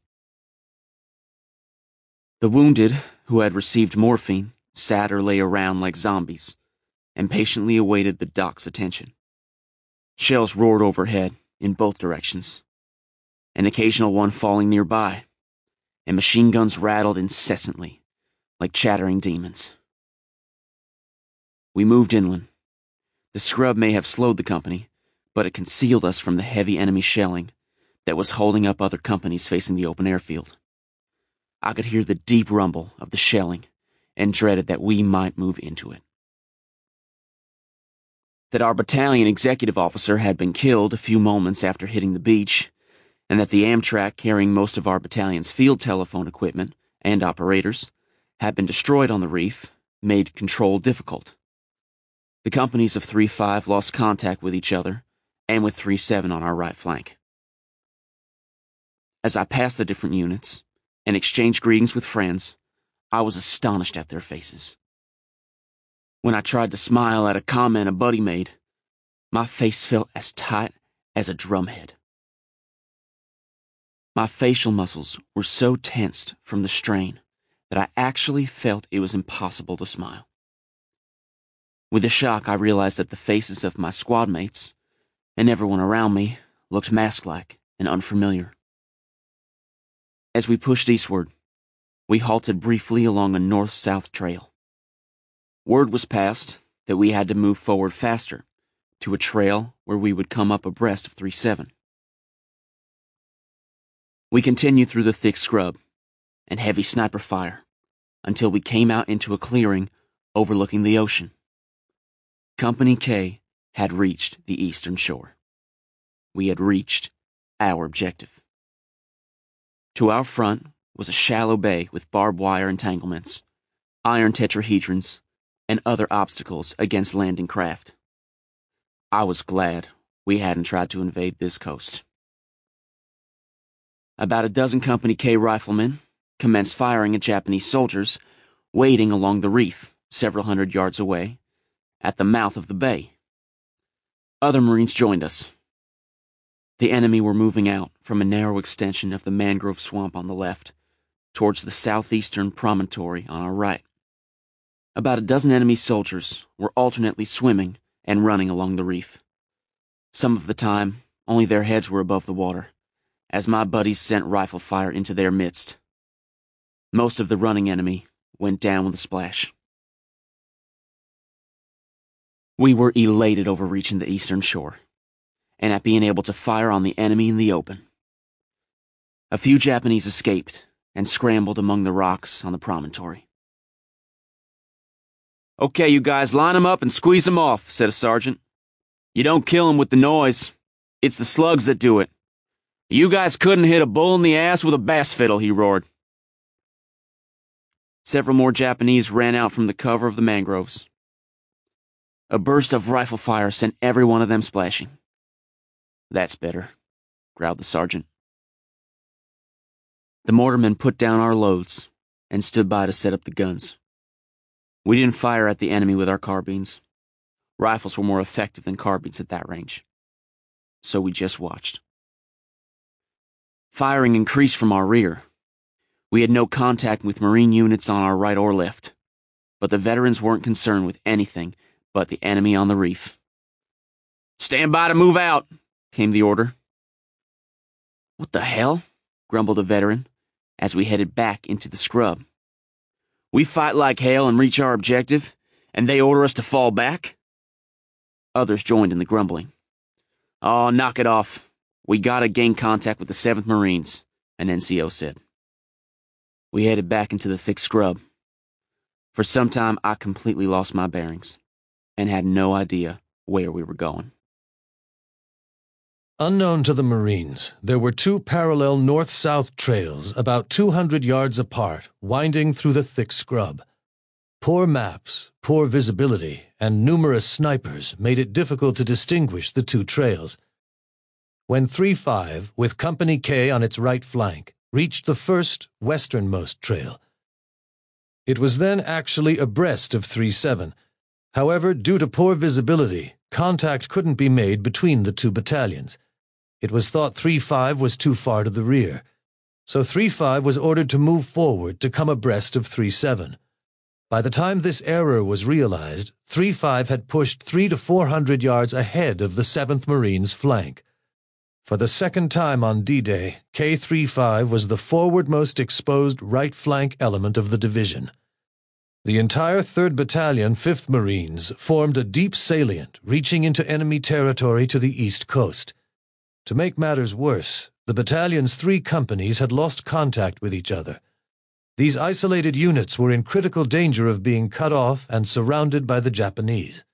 Speaker 1: The wounded, who had received morphine, sat or lay around like zombies and patiently awaited the doc's attention. Shells roared overhead in both directions, an occasional one falling nearby, and machine guns rattled incessantly like chattering demons. We moved inland. The scrub may have slowed the company, but it concealed us from the heavy enemy shelling that was holding up other companies facing the open airfield. I could hear the deep rumble of the shelling and dreaded that we might move into it. That our battalion executive officer had been killed a few moments after hitting the beach, and that the Amtrak carrying most of our battalion's field telephone equipment and operators had been destroyed on the reef made control difficult. The companies of three five lost contact with each other and with three seven on our right flank. As I passed the different units and exchanged greetings with friends, I was astonished at their faces. When I tried to smile at a comment a buddy made, my face felt as tight as a drumhead. My facial muscles were so tensed from the strain that I actually felt it was impossible to smile. With a shock, I realized that the faces of my squad mates and everyone around me looked mask-like and unfamiliar. As we pushed eastward, we halted briefly along a north-south trail. Word was passed that we had to move forward faster to a trail where we would come up abreast of three seven. We continued through the thick scrub and heavy sniper fire until we came out into a clearing overlooking the ocean. Company K had reached the eastern shore. We had reached our objective. To our front was a shallow bay with barbed wire entanglements, iron tetrahedrons, and other obstacles against landing craft. I was glad we hadn't tried to invade this coast. About a dozen Company K riflemen commenced firing at Japanese soldiers waiting along the reef several hundred yards away at the mouth of the bay. Other Marines joined us. The enemy were moving out from a narrow extension of the mangrove swamp on the left towards the southeastern promontory on our right. About a dozen enemy soldiers were alternately swimming and running along the reef. Some of the time, only their heads were above the water, as my buddies sent rifle fire into their midst. Most of the running enemy went down with a splash. We were elated over reaching the eastern shore, and at being able to fire on the enemy in the open. A few Japanese escaped and scrambled among the rocks on the promontory. "Okay, you guys, line them up and squeeze them off," said a sergeant. "You don't kill them with the noise. It's the slugs that do it. You guys couldn't hit a bull in the ass with a bass fiddle," he roared. Several more Japanese ran out from the cover of the mangroves. A burst of rifle fire sent every one of them splashing. "That's better," growled the sergeant. The mortarmen put down our loads and stood by to set up the guns. We didn't fire at the enemy with our carbines. Rifles were more effective than carbines at that range. So we just watched. Firing increased from our rear. We had no contact with Marine units on our right or left, but the veterans weren't concerned with anything but the enemy on the reef. "Stand by to move out," came the order. "What the hell?" grumbled a veteran as we headed back into the scrub. "We fight like hell and reach our objective, and they order us to fall back?" Others joined in the grumbling. "Oh, knock it off. We gotta gain contact with the seventh Marines," an N C O said. We headed back into the thick scrub. For some time, I completely lost my bearings and had no idea where we were going.
Speaker 2: Unknown to the Marines, there were two parallel north-south trails about two hundred yards apart, winding through the thick scrub. Poor maps, poor visibility, and numerous snipers made it difficult to distinguish the two trails. When three five, with Company K on its right flank, reached the first, westernmost trail, it was then actually abreast of three seven. However, due to poor visibility, contact couldn't be made between the two battalions. It was thought three five was too far to the rear, so three five was ordered to move forward to come abreast of three seven. By the time this error was realized, three five had pushed three to four hundred yards ahead of the seventh Marines' flank. For the second time on D-Day, K thirty-five was the forwardmost exposed right flank element of the division. The entire third Battalion, fifth Marines, formed a deep salient reaching into enemy territory to the east coast. To make matters worse, the battalion's three companies had lost contact with each other. These isolated units were in critical danger of being cut off and surrounded by the Japanese.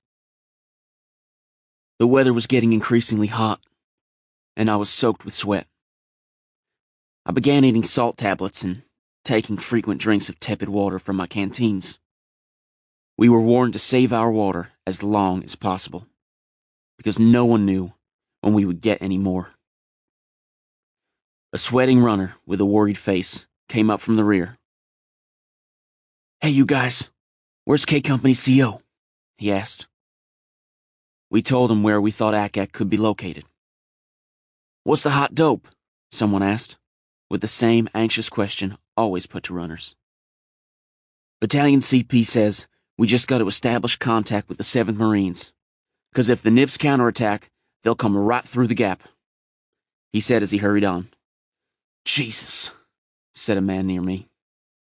Speaker 1: The weather was getting increasingly hot, and I was soaked with sweat. I began eating salt tablets and taking frequent drinks of tepid water from my canteens. We were warned to save our water as long as possible, because no one knew when we would get any more. A sweating runner with a worried face came up from the rear. "Hey, you guys, where's K Company C O?" he asked. We told him where we thought A C A C could be located. "What's the hot dope?" someone asked, with the same anxious question always put to runners. "Battalion C P says we just got to establish contact with the seventh Marines, because if the N I Ps counterattack, they'll come right through the gap," he said as he hurried on. "Jesus," said a man near me.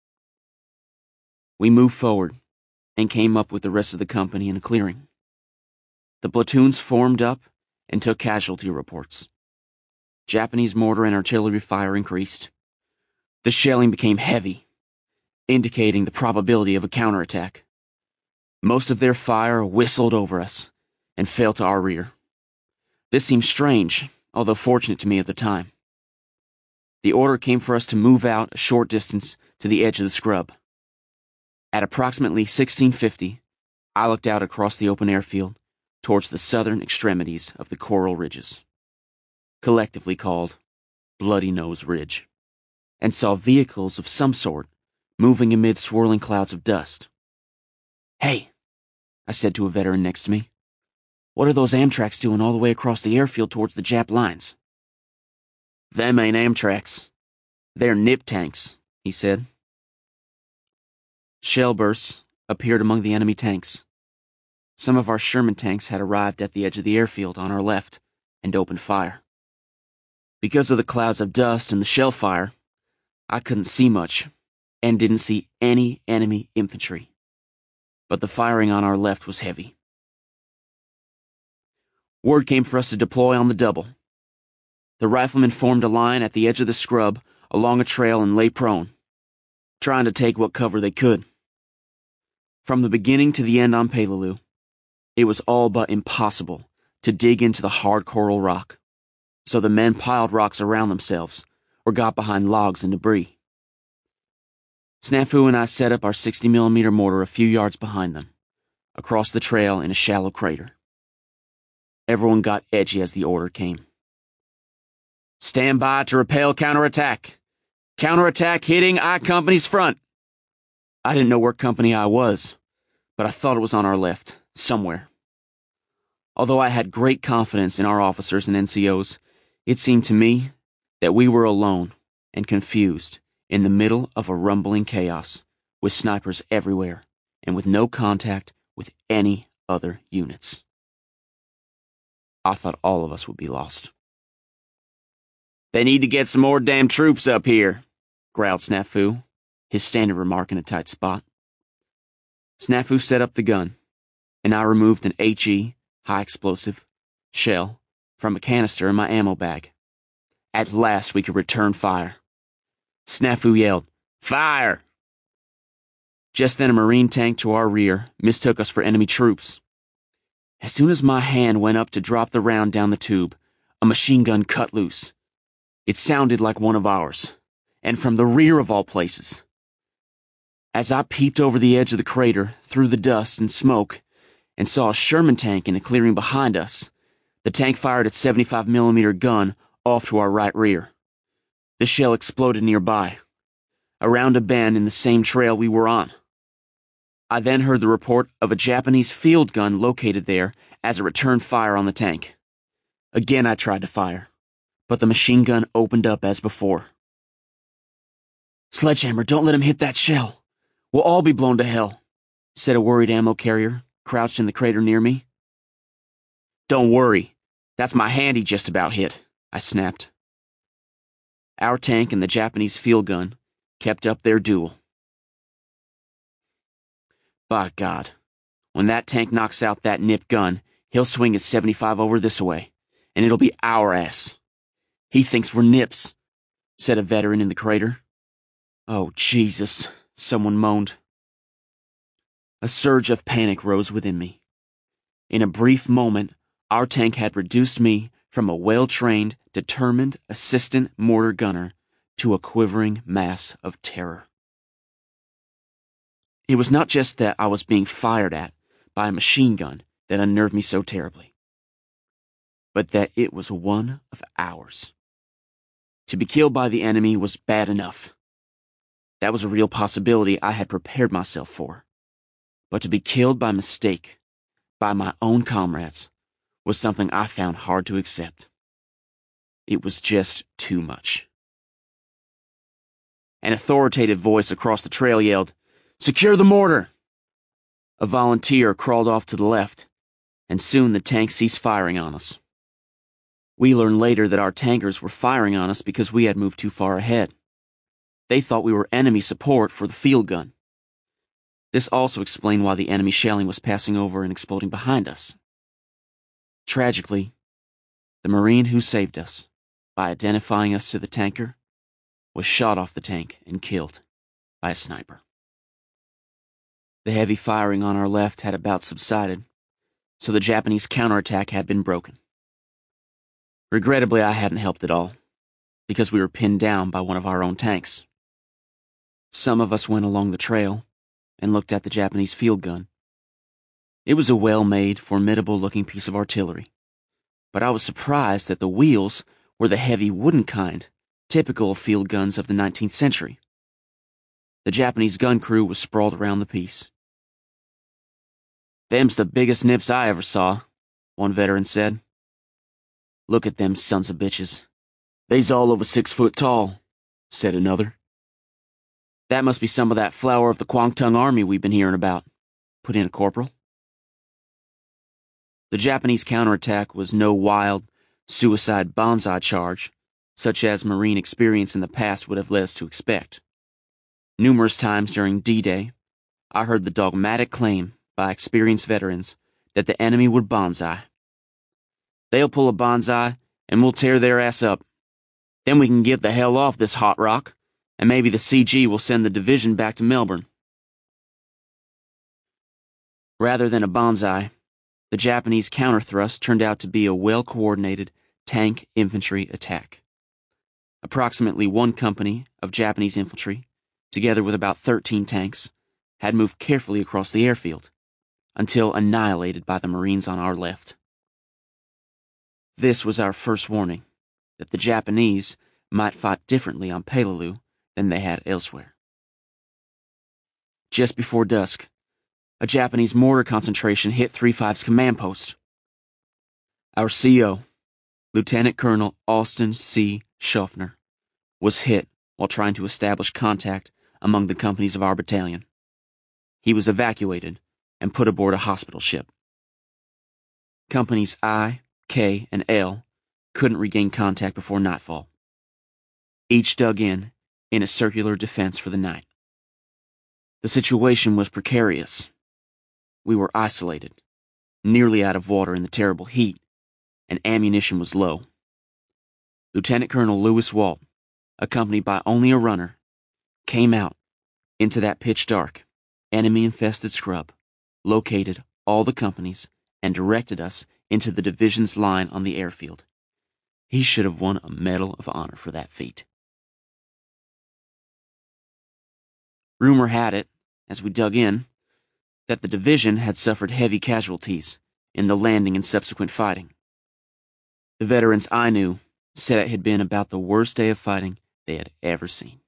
Speaker 1: We moved forward and came up with the rest of the company in a clearing. The platoons formed up and took casualty reports. Japanese mortar and artillery fire increased. The shelling became heavy, indicating the probability of a counterattack. Most of their fire whistled over us and fell to our rear. This seemed strange, although fortunate to me at the time. The order came for us to move out a short distance to the edge of the scrub. At approximately sixteen fifty, I looked out across the open airfield towards the southern extremities of the Coral Ridges, collectively called Bloody Nose Ridge, and saw vehicles of some sort moving amid swirling clouds of dust. "Hey," I said to a veteran next to me, "what are those Amtraks doing all the way across the airfield towards the Jap lines?" "Them ain't Amtraks. They're N I P tanks," he said. Shell bursts appeared among the enemy tanks. Some of our Sherman tanks had arrived at the edge of the airfield on our left and opened fire. Because of the clouds of dust and the shell fire, I couldn't see much and didn't see any enemy infantry, but the firing on our left was heavy. Word came for us to deploy on the double. The riflemen formed a line at the edge of the scrub along a trail and lay prone, trying to take what cover they could. From the beginning to the end on Peleliu, it was all but impossible to dig into the hard coral rock, so the men piled rocks around themselves or got behind logs and debris. Snafu and I set up our sixty millimeter mortar a few yards behind them, across the trail in a shallow crater. Everyone got edgy as the order came. "Stand by to repel counterattack. Counterattack hitting I Company's front," I didn't know where company I was, but I thought it was on our left, somewhere. Although I had great confidence in our officers and N C Os, it seemed to me that we were alone and confused in the middle of a rumbling chaos, with snipers everywhere and with no contact with any other units. I thought all of us would be lost. "They need to get some more damn troops up here," growled Snafu, his standard remark in a tight spot. Snafu set up the gun, and I removed an H E, high explosive, shell from a canister in my ammo bag. At last we could return fire. Snafu yelled, "Fire!" Just then a Marine tank to our rear mistook us for enemy troops. As soon as my hand went up to drop the round down the tube, a machine gun cut loose. It sounded like one of ours, and from the rear of all places. As I peeped over the edge of the crater, through the dust and smoke, and saw a Sherman tank in a clearing behind us, the tank fired its seventy-five millimeter gun off to our right rear. The shell exploded nearby, around a bend in the same trail we were on. I then heard the report of a Japanese field gun located there as it returned fire on the tank. Again I tried to fire, but the machine gun opened up as before. "Sledgehammer, don't let him hit that shell. We'll all be blown to hell," said a worried ammo carrier, crouched in the crater near me. "Don't worry. That's my hand he just about hit," I snapped. Our tank and the Japanese field gun kept up their duel. By God, when that tank knocks out that nip gun, he'll swing his seventy-five over this way, and it'll be our ass. "He thinks we're nips," said a veteran in the crater. "Oh, Jesus," someone moaned. A surge of panic rose within me. In a brief moment, our tank had reduced me from a well-trained, determined assistant mortar gunner to a quivering mass of terror. It was not just that I was being fired at by a machine gun that unnerved me so terribly, but that it was one of ours. To be killed by the enemy was bad enough. That was a real possibility I had prepared myself for. But to be killed by mistake, by my own comrades, was something I found hard to accept. It was just too much. An authoritative voice across the trail yelled, "Secure the mortar!" A volunteer crawled off to the left, and soon the tank ceased firing on us. We learned later that our tankers were firing on us because we had moved too far ahead. They thought we were enemy support for the field gun. This also explained why the enemy shelling was passing over and exploding behind us. Tragically, the Marine who saved us, by identifying us to the tanker, was shot off the tank and killed by a sniper. The heavy firing on our left had about subsided, so the Japanese counterattack had been broken. Regrettably, I hadn't helped at all, because we were pinned down by one of our own tanks. Some of us went along the trail and looked at the Japanese field gun. It was a well-made, formidable-looking piece of artillery, but I was surprised that the wheels were the heavy wooden kind, typical of field guns of the nineteenth century. The Japanese gun crew was sprawled around the piece. "Them's the biggest nips I ever saw," one veteran said. "Look at them sons of bitches. They's all over six foot tall," said another. "That must be some of that flower of the Kwangtung army we've been hearing about," put in a corporal. The Japanese counterattack was no wild, suicide banzai charge, such as Marine experience in the past would have led us to expect. Numerous times during D-Day, I heard the dogmatic claim by experienced veterans that the enemy would banzai. "They'll pull a banzai, and we'll tear their ass up. Then we can get the hell off this hot rock, and maybe the C G will send the division back to Melbourne." Rather than a banzai, the Japanese counterthrust turned out to be a well-coordinated tank infantry attack. Approximately one company of Japanese infantry, together with about thirteen tanks, had moved carefully across the airfield, until annihilated by the Marines on our left. This was our first warning that the Japanese might fight differently on Peleliu than they had elsewhere. just before dusk, a Japanese mortar concentration hit three five's command post. Our C O, Lieutenant Colonel Austin C. Schaffner, was hit while trying to establish contact among the companies of our battalion. He was evacuated and put aboard a hospital ship. Companies I, K, and L couldn't regain contact before nightfall. Each dug in in a circular defense for the night. The situation was precarious. We were isolated, nearly out of water in the terrible heat, and ammunition was low. Lieutenant Colonel Lewis Walt, accompanied by only a runner, came out into that pitch-dark, enemy-infested scrub, located all the companies, and directed us into the division's line on the airfield. He should have won a Medal of Honor for that feat. Rumor had it, as we dug in, that the division had suffered heavy casualties in the landing and subsequent fighting. The veterans I knew said it had been about the worst day of fighting they had ever seen.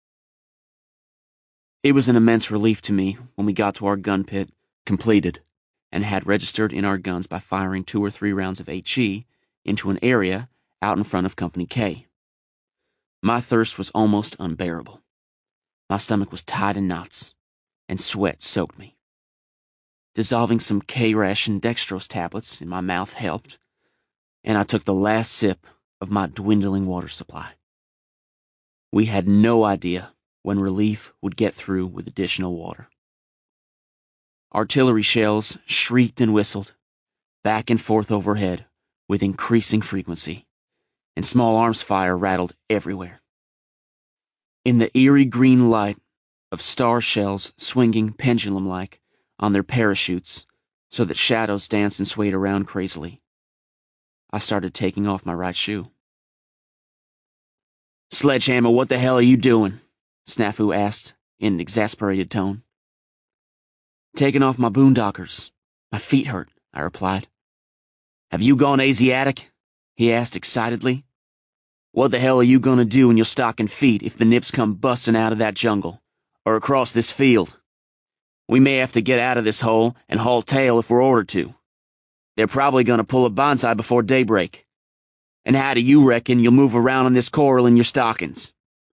Speaker 1: It was an immense relief to me when we got to our gun pit, completed, and had registered in our guns by firing two or three rounds of HE into an area out in front of Company K. My thirst was almost unbearable. My stomach was tied in knots, and sweat soaked me. Dissolving some K-ration dextrose tablets in my mouth helped, and I took the last sip of my dwindling water supply. We had no idea when relief would get through with additional water. Artillery shells shrieked and whistled, back and forth overhead with increasing frequency, and small arms fire rattled everywhere. In the eerie green light of star shells swinging pendulum-like on their parachutes so that shadows danced and swayed around crazily, I started taking off my right shoe. "Sledgehammer, what the hell are you doing?" Snafu asked in an exasperated tone. "Taking off my boondockers. My feet hurt," I replied. "Have you gone Asiatic?" he asked excitedly. "What the hell are you gonna do in your stocking feet if the nips come busting out of that jungle, or across this field? We may have to get out of this hole and haul tail if we're ordered to. They're probably gonna pull a banzai before daybreak. And how do you reckon you'll move around on this coral in your stockings?"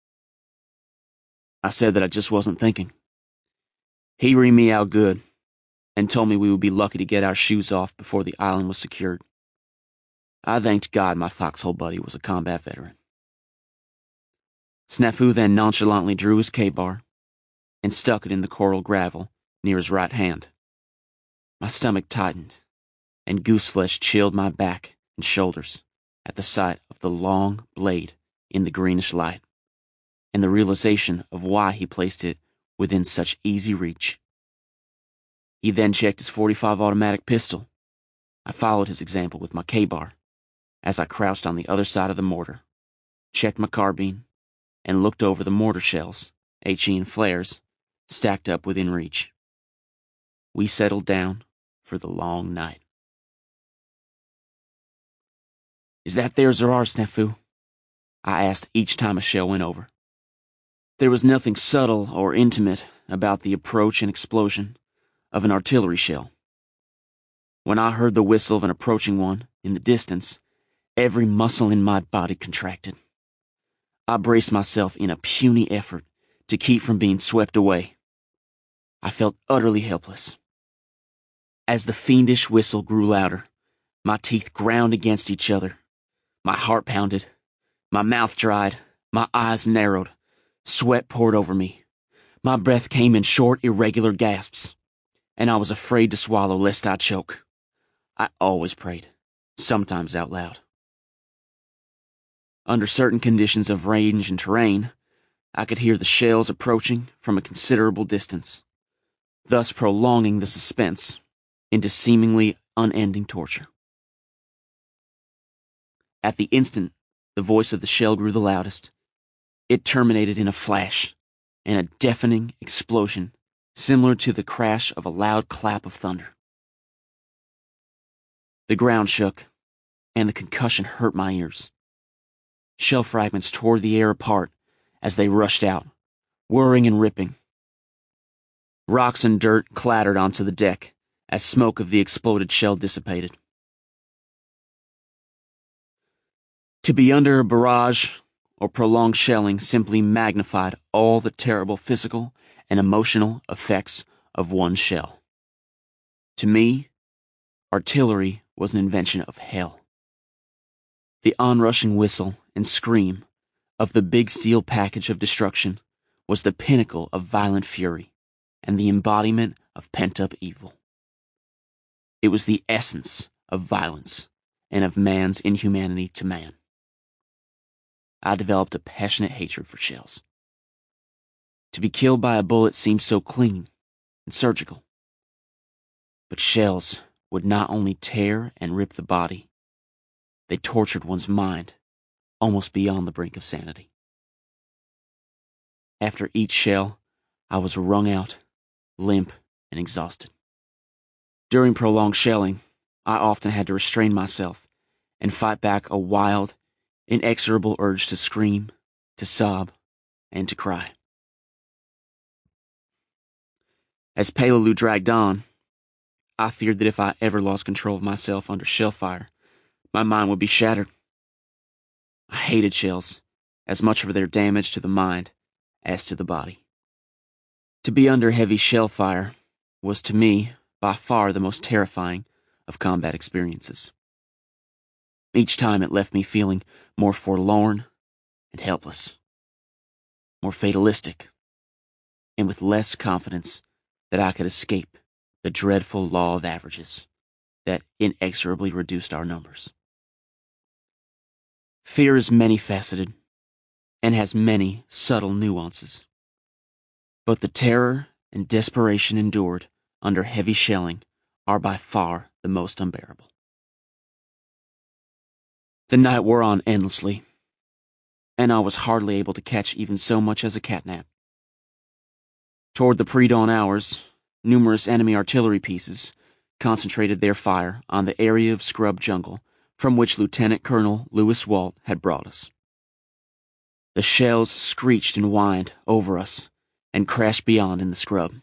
Speaker 1: I said that I just wasn't thinking. He reamed me out good, and told me we would be lucky to get our shoes off before the island was secured. I thanked God my foxhole buddy was a combat veteran. Snafu then nonchalantly drew his K-bar and stuck it in the coral gravel near his right hand. My stomach tightened, and gooseflesh chilled my back and shoulders at the sight of the long blade in the greenish light, and the realization of why he placed it within such easy reach. He then checked his forty-five automatic pistol. I followed his example with my K-bar as I crouched on the other side of the mortar, checked my carbine, and looked over the mortar shells, HE and flares, stacked up within reach. We settled down for the long night. "Is that theirs or ours, Snafu?" I asked each time a shell went over. There was nothing subtle or intimate about the approach and explosion of an artillery shell. When I heard the whistle of an approaching one in the distance, every muscle in my body contracted. I braced myself in a puny effort to keep from being swept away. I felt utterly helpless. As the fiendish whistle grew louder, my teeth ground against each other. My heart pounded. My mouth dried. My eyes narrowed. Sweat poured over me. My breath came in short, irregular gasps, and I was afraid to swallow lest I choke. I always prayed, sometimes out loud. Under certain conditions of range and terrain, I could hear the shells approaching from a considerable distance, thus prolonging the suspense into seemingly unending torture. At the instant the voice of the shell grew the loudest, it terminated in a flash and a deafening explosion similar to the crash of a loud clap of thunder. The ground shook, and the concussion hurt my ears. Shell fragments tore the air apart as they rushed out, whirring and ripping. Rocks and dirt clattered onto the deck as smoke of the exploded shell dissipated. To be under a barrage or prolonged shelling simply magnified all the terrible physical and emotional effects of one shell. To me, artillery was an invention of hell. The onrushing whistle and scream of the big steel package of destruction was the pinnacle of violent fury and the embodiment of pent-up evil. It was the essence of violence and of man's inhumanity to man. I developed a passionate hatred for shells. To be killed by a bullet seemed so clean and surgical. But shells would not only tear and rip the body, they tortured one's mind almost beyond the brink of sanity. After each shell, I was wrung out, limp, and exhausted. During prolonged shelling, I often had to restrain myself and fight back a wild, inexorable urge to scream, to sob, and to cry. As Peleliu dragged on, I feared that if I ever lost control of myself under shell fire, my mind would be shattered. I hated shells, as much for their damage to the mind as to the body. To be under heavy shell fire was to me by far the most terrifying of combat experiences. Each time it left me feeling more forlorn and helpless, more fatalistic, and with less confidence that I could escape the dreadful law of averages that inexorably reduced our numbers. Fear is many-faceted and has many subtle nuances, but the terror and desperation endured under heavy shelling are by far the most unbearable. The night wore on endlessly, and I was hardly able to catch even so much as a catnap. Toward the pre-dawn hours, numerous enemy artillery pieces concentrated their fire on the area of scrub jungle from which Lieutenant Colonel Lewis Walt had brought us. The shells screeched and whined over us and crashed beyond in the scrub.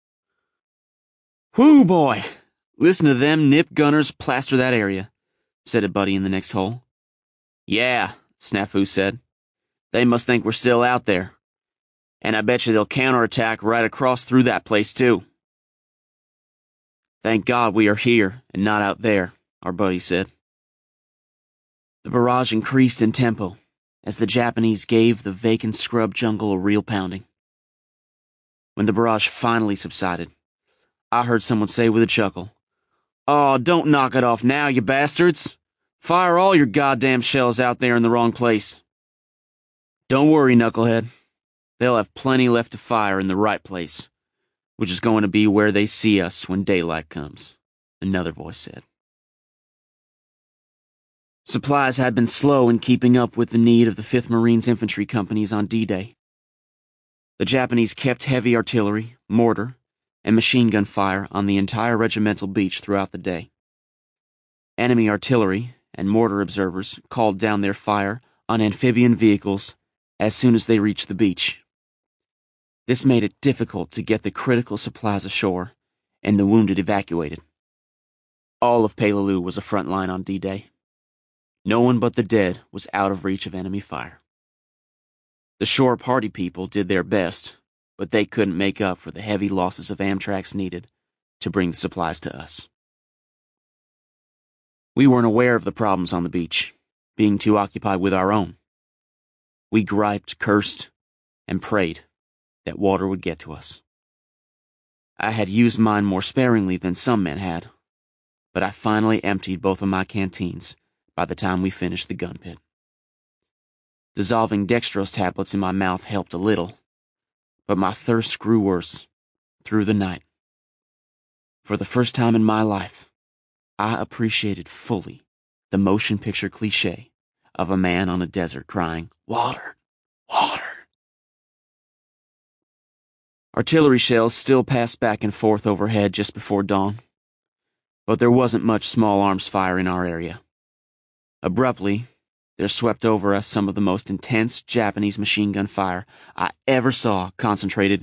Speaker 1: "Whoo, boy! Listen to them nip gunners plaster that area," said a buddy in the next hole. "Yeah," Snafu said. "They must think we're still out there. And I bet you they'll counterattack right across through that place, too." "Thank God we are here and not out there," our buddy said. The barrage increased in tempo as the Japanese gave the vacant scrub jungle a real pounding. When the barrage finally subsided, I heard someone say with a chuckle, "Oh, don't knock it off now, you bastards. Fire all your goddamn shells out there in the wrong place." "Don't worry, knucklehead. They'll have plenty left to fire in the right place, which is going to be where they see us when daylight comes," another voice said. Supplies had been slow in keeping up with the need of the fifth Marines infantry companies on D-Day. The Japanese kept heavy artillery, mortar, and machine gun fire on the entire regimental beach throughout the day. Enemy artillery and mortar observers called down their fire on amphibian vehicles as soon as they reached the beach. This made it difficult to get the critical supplies ashore and the wounded evacuated. All of Peleliu was a front line on D-Day. No one but the dead was out of reach of enemy fire. The shore party people did their best, but they couldn't make up for the heavy losses of Amtracs needed to bring the supplies to us. We weren't aware of the problems on the beach, being too occupied with our own. We griped, cursed, and prayed that water would get to us. I had used mine more sparingly than some men had, but I finally emptied both of my canteens by the time we finished the gun pit. Dissolving dextrose tablets in my mouth helped a little, but my thirst grew worse through the night. For the first time in my life, I appreciated fully the motion picture cliché of a man on a desert crying, "Water! Water!" Artillery shells still passed back and forth overhead just before dawn, but there wasn't much small arms fire in our area. Abruptly, there swept over us some of the most intense Japanese machine gun fire I ever saw concentrated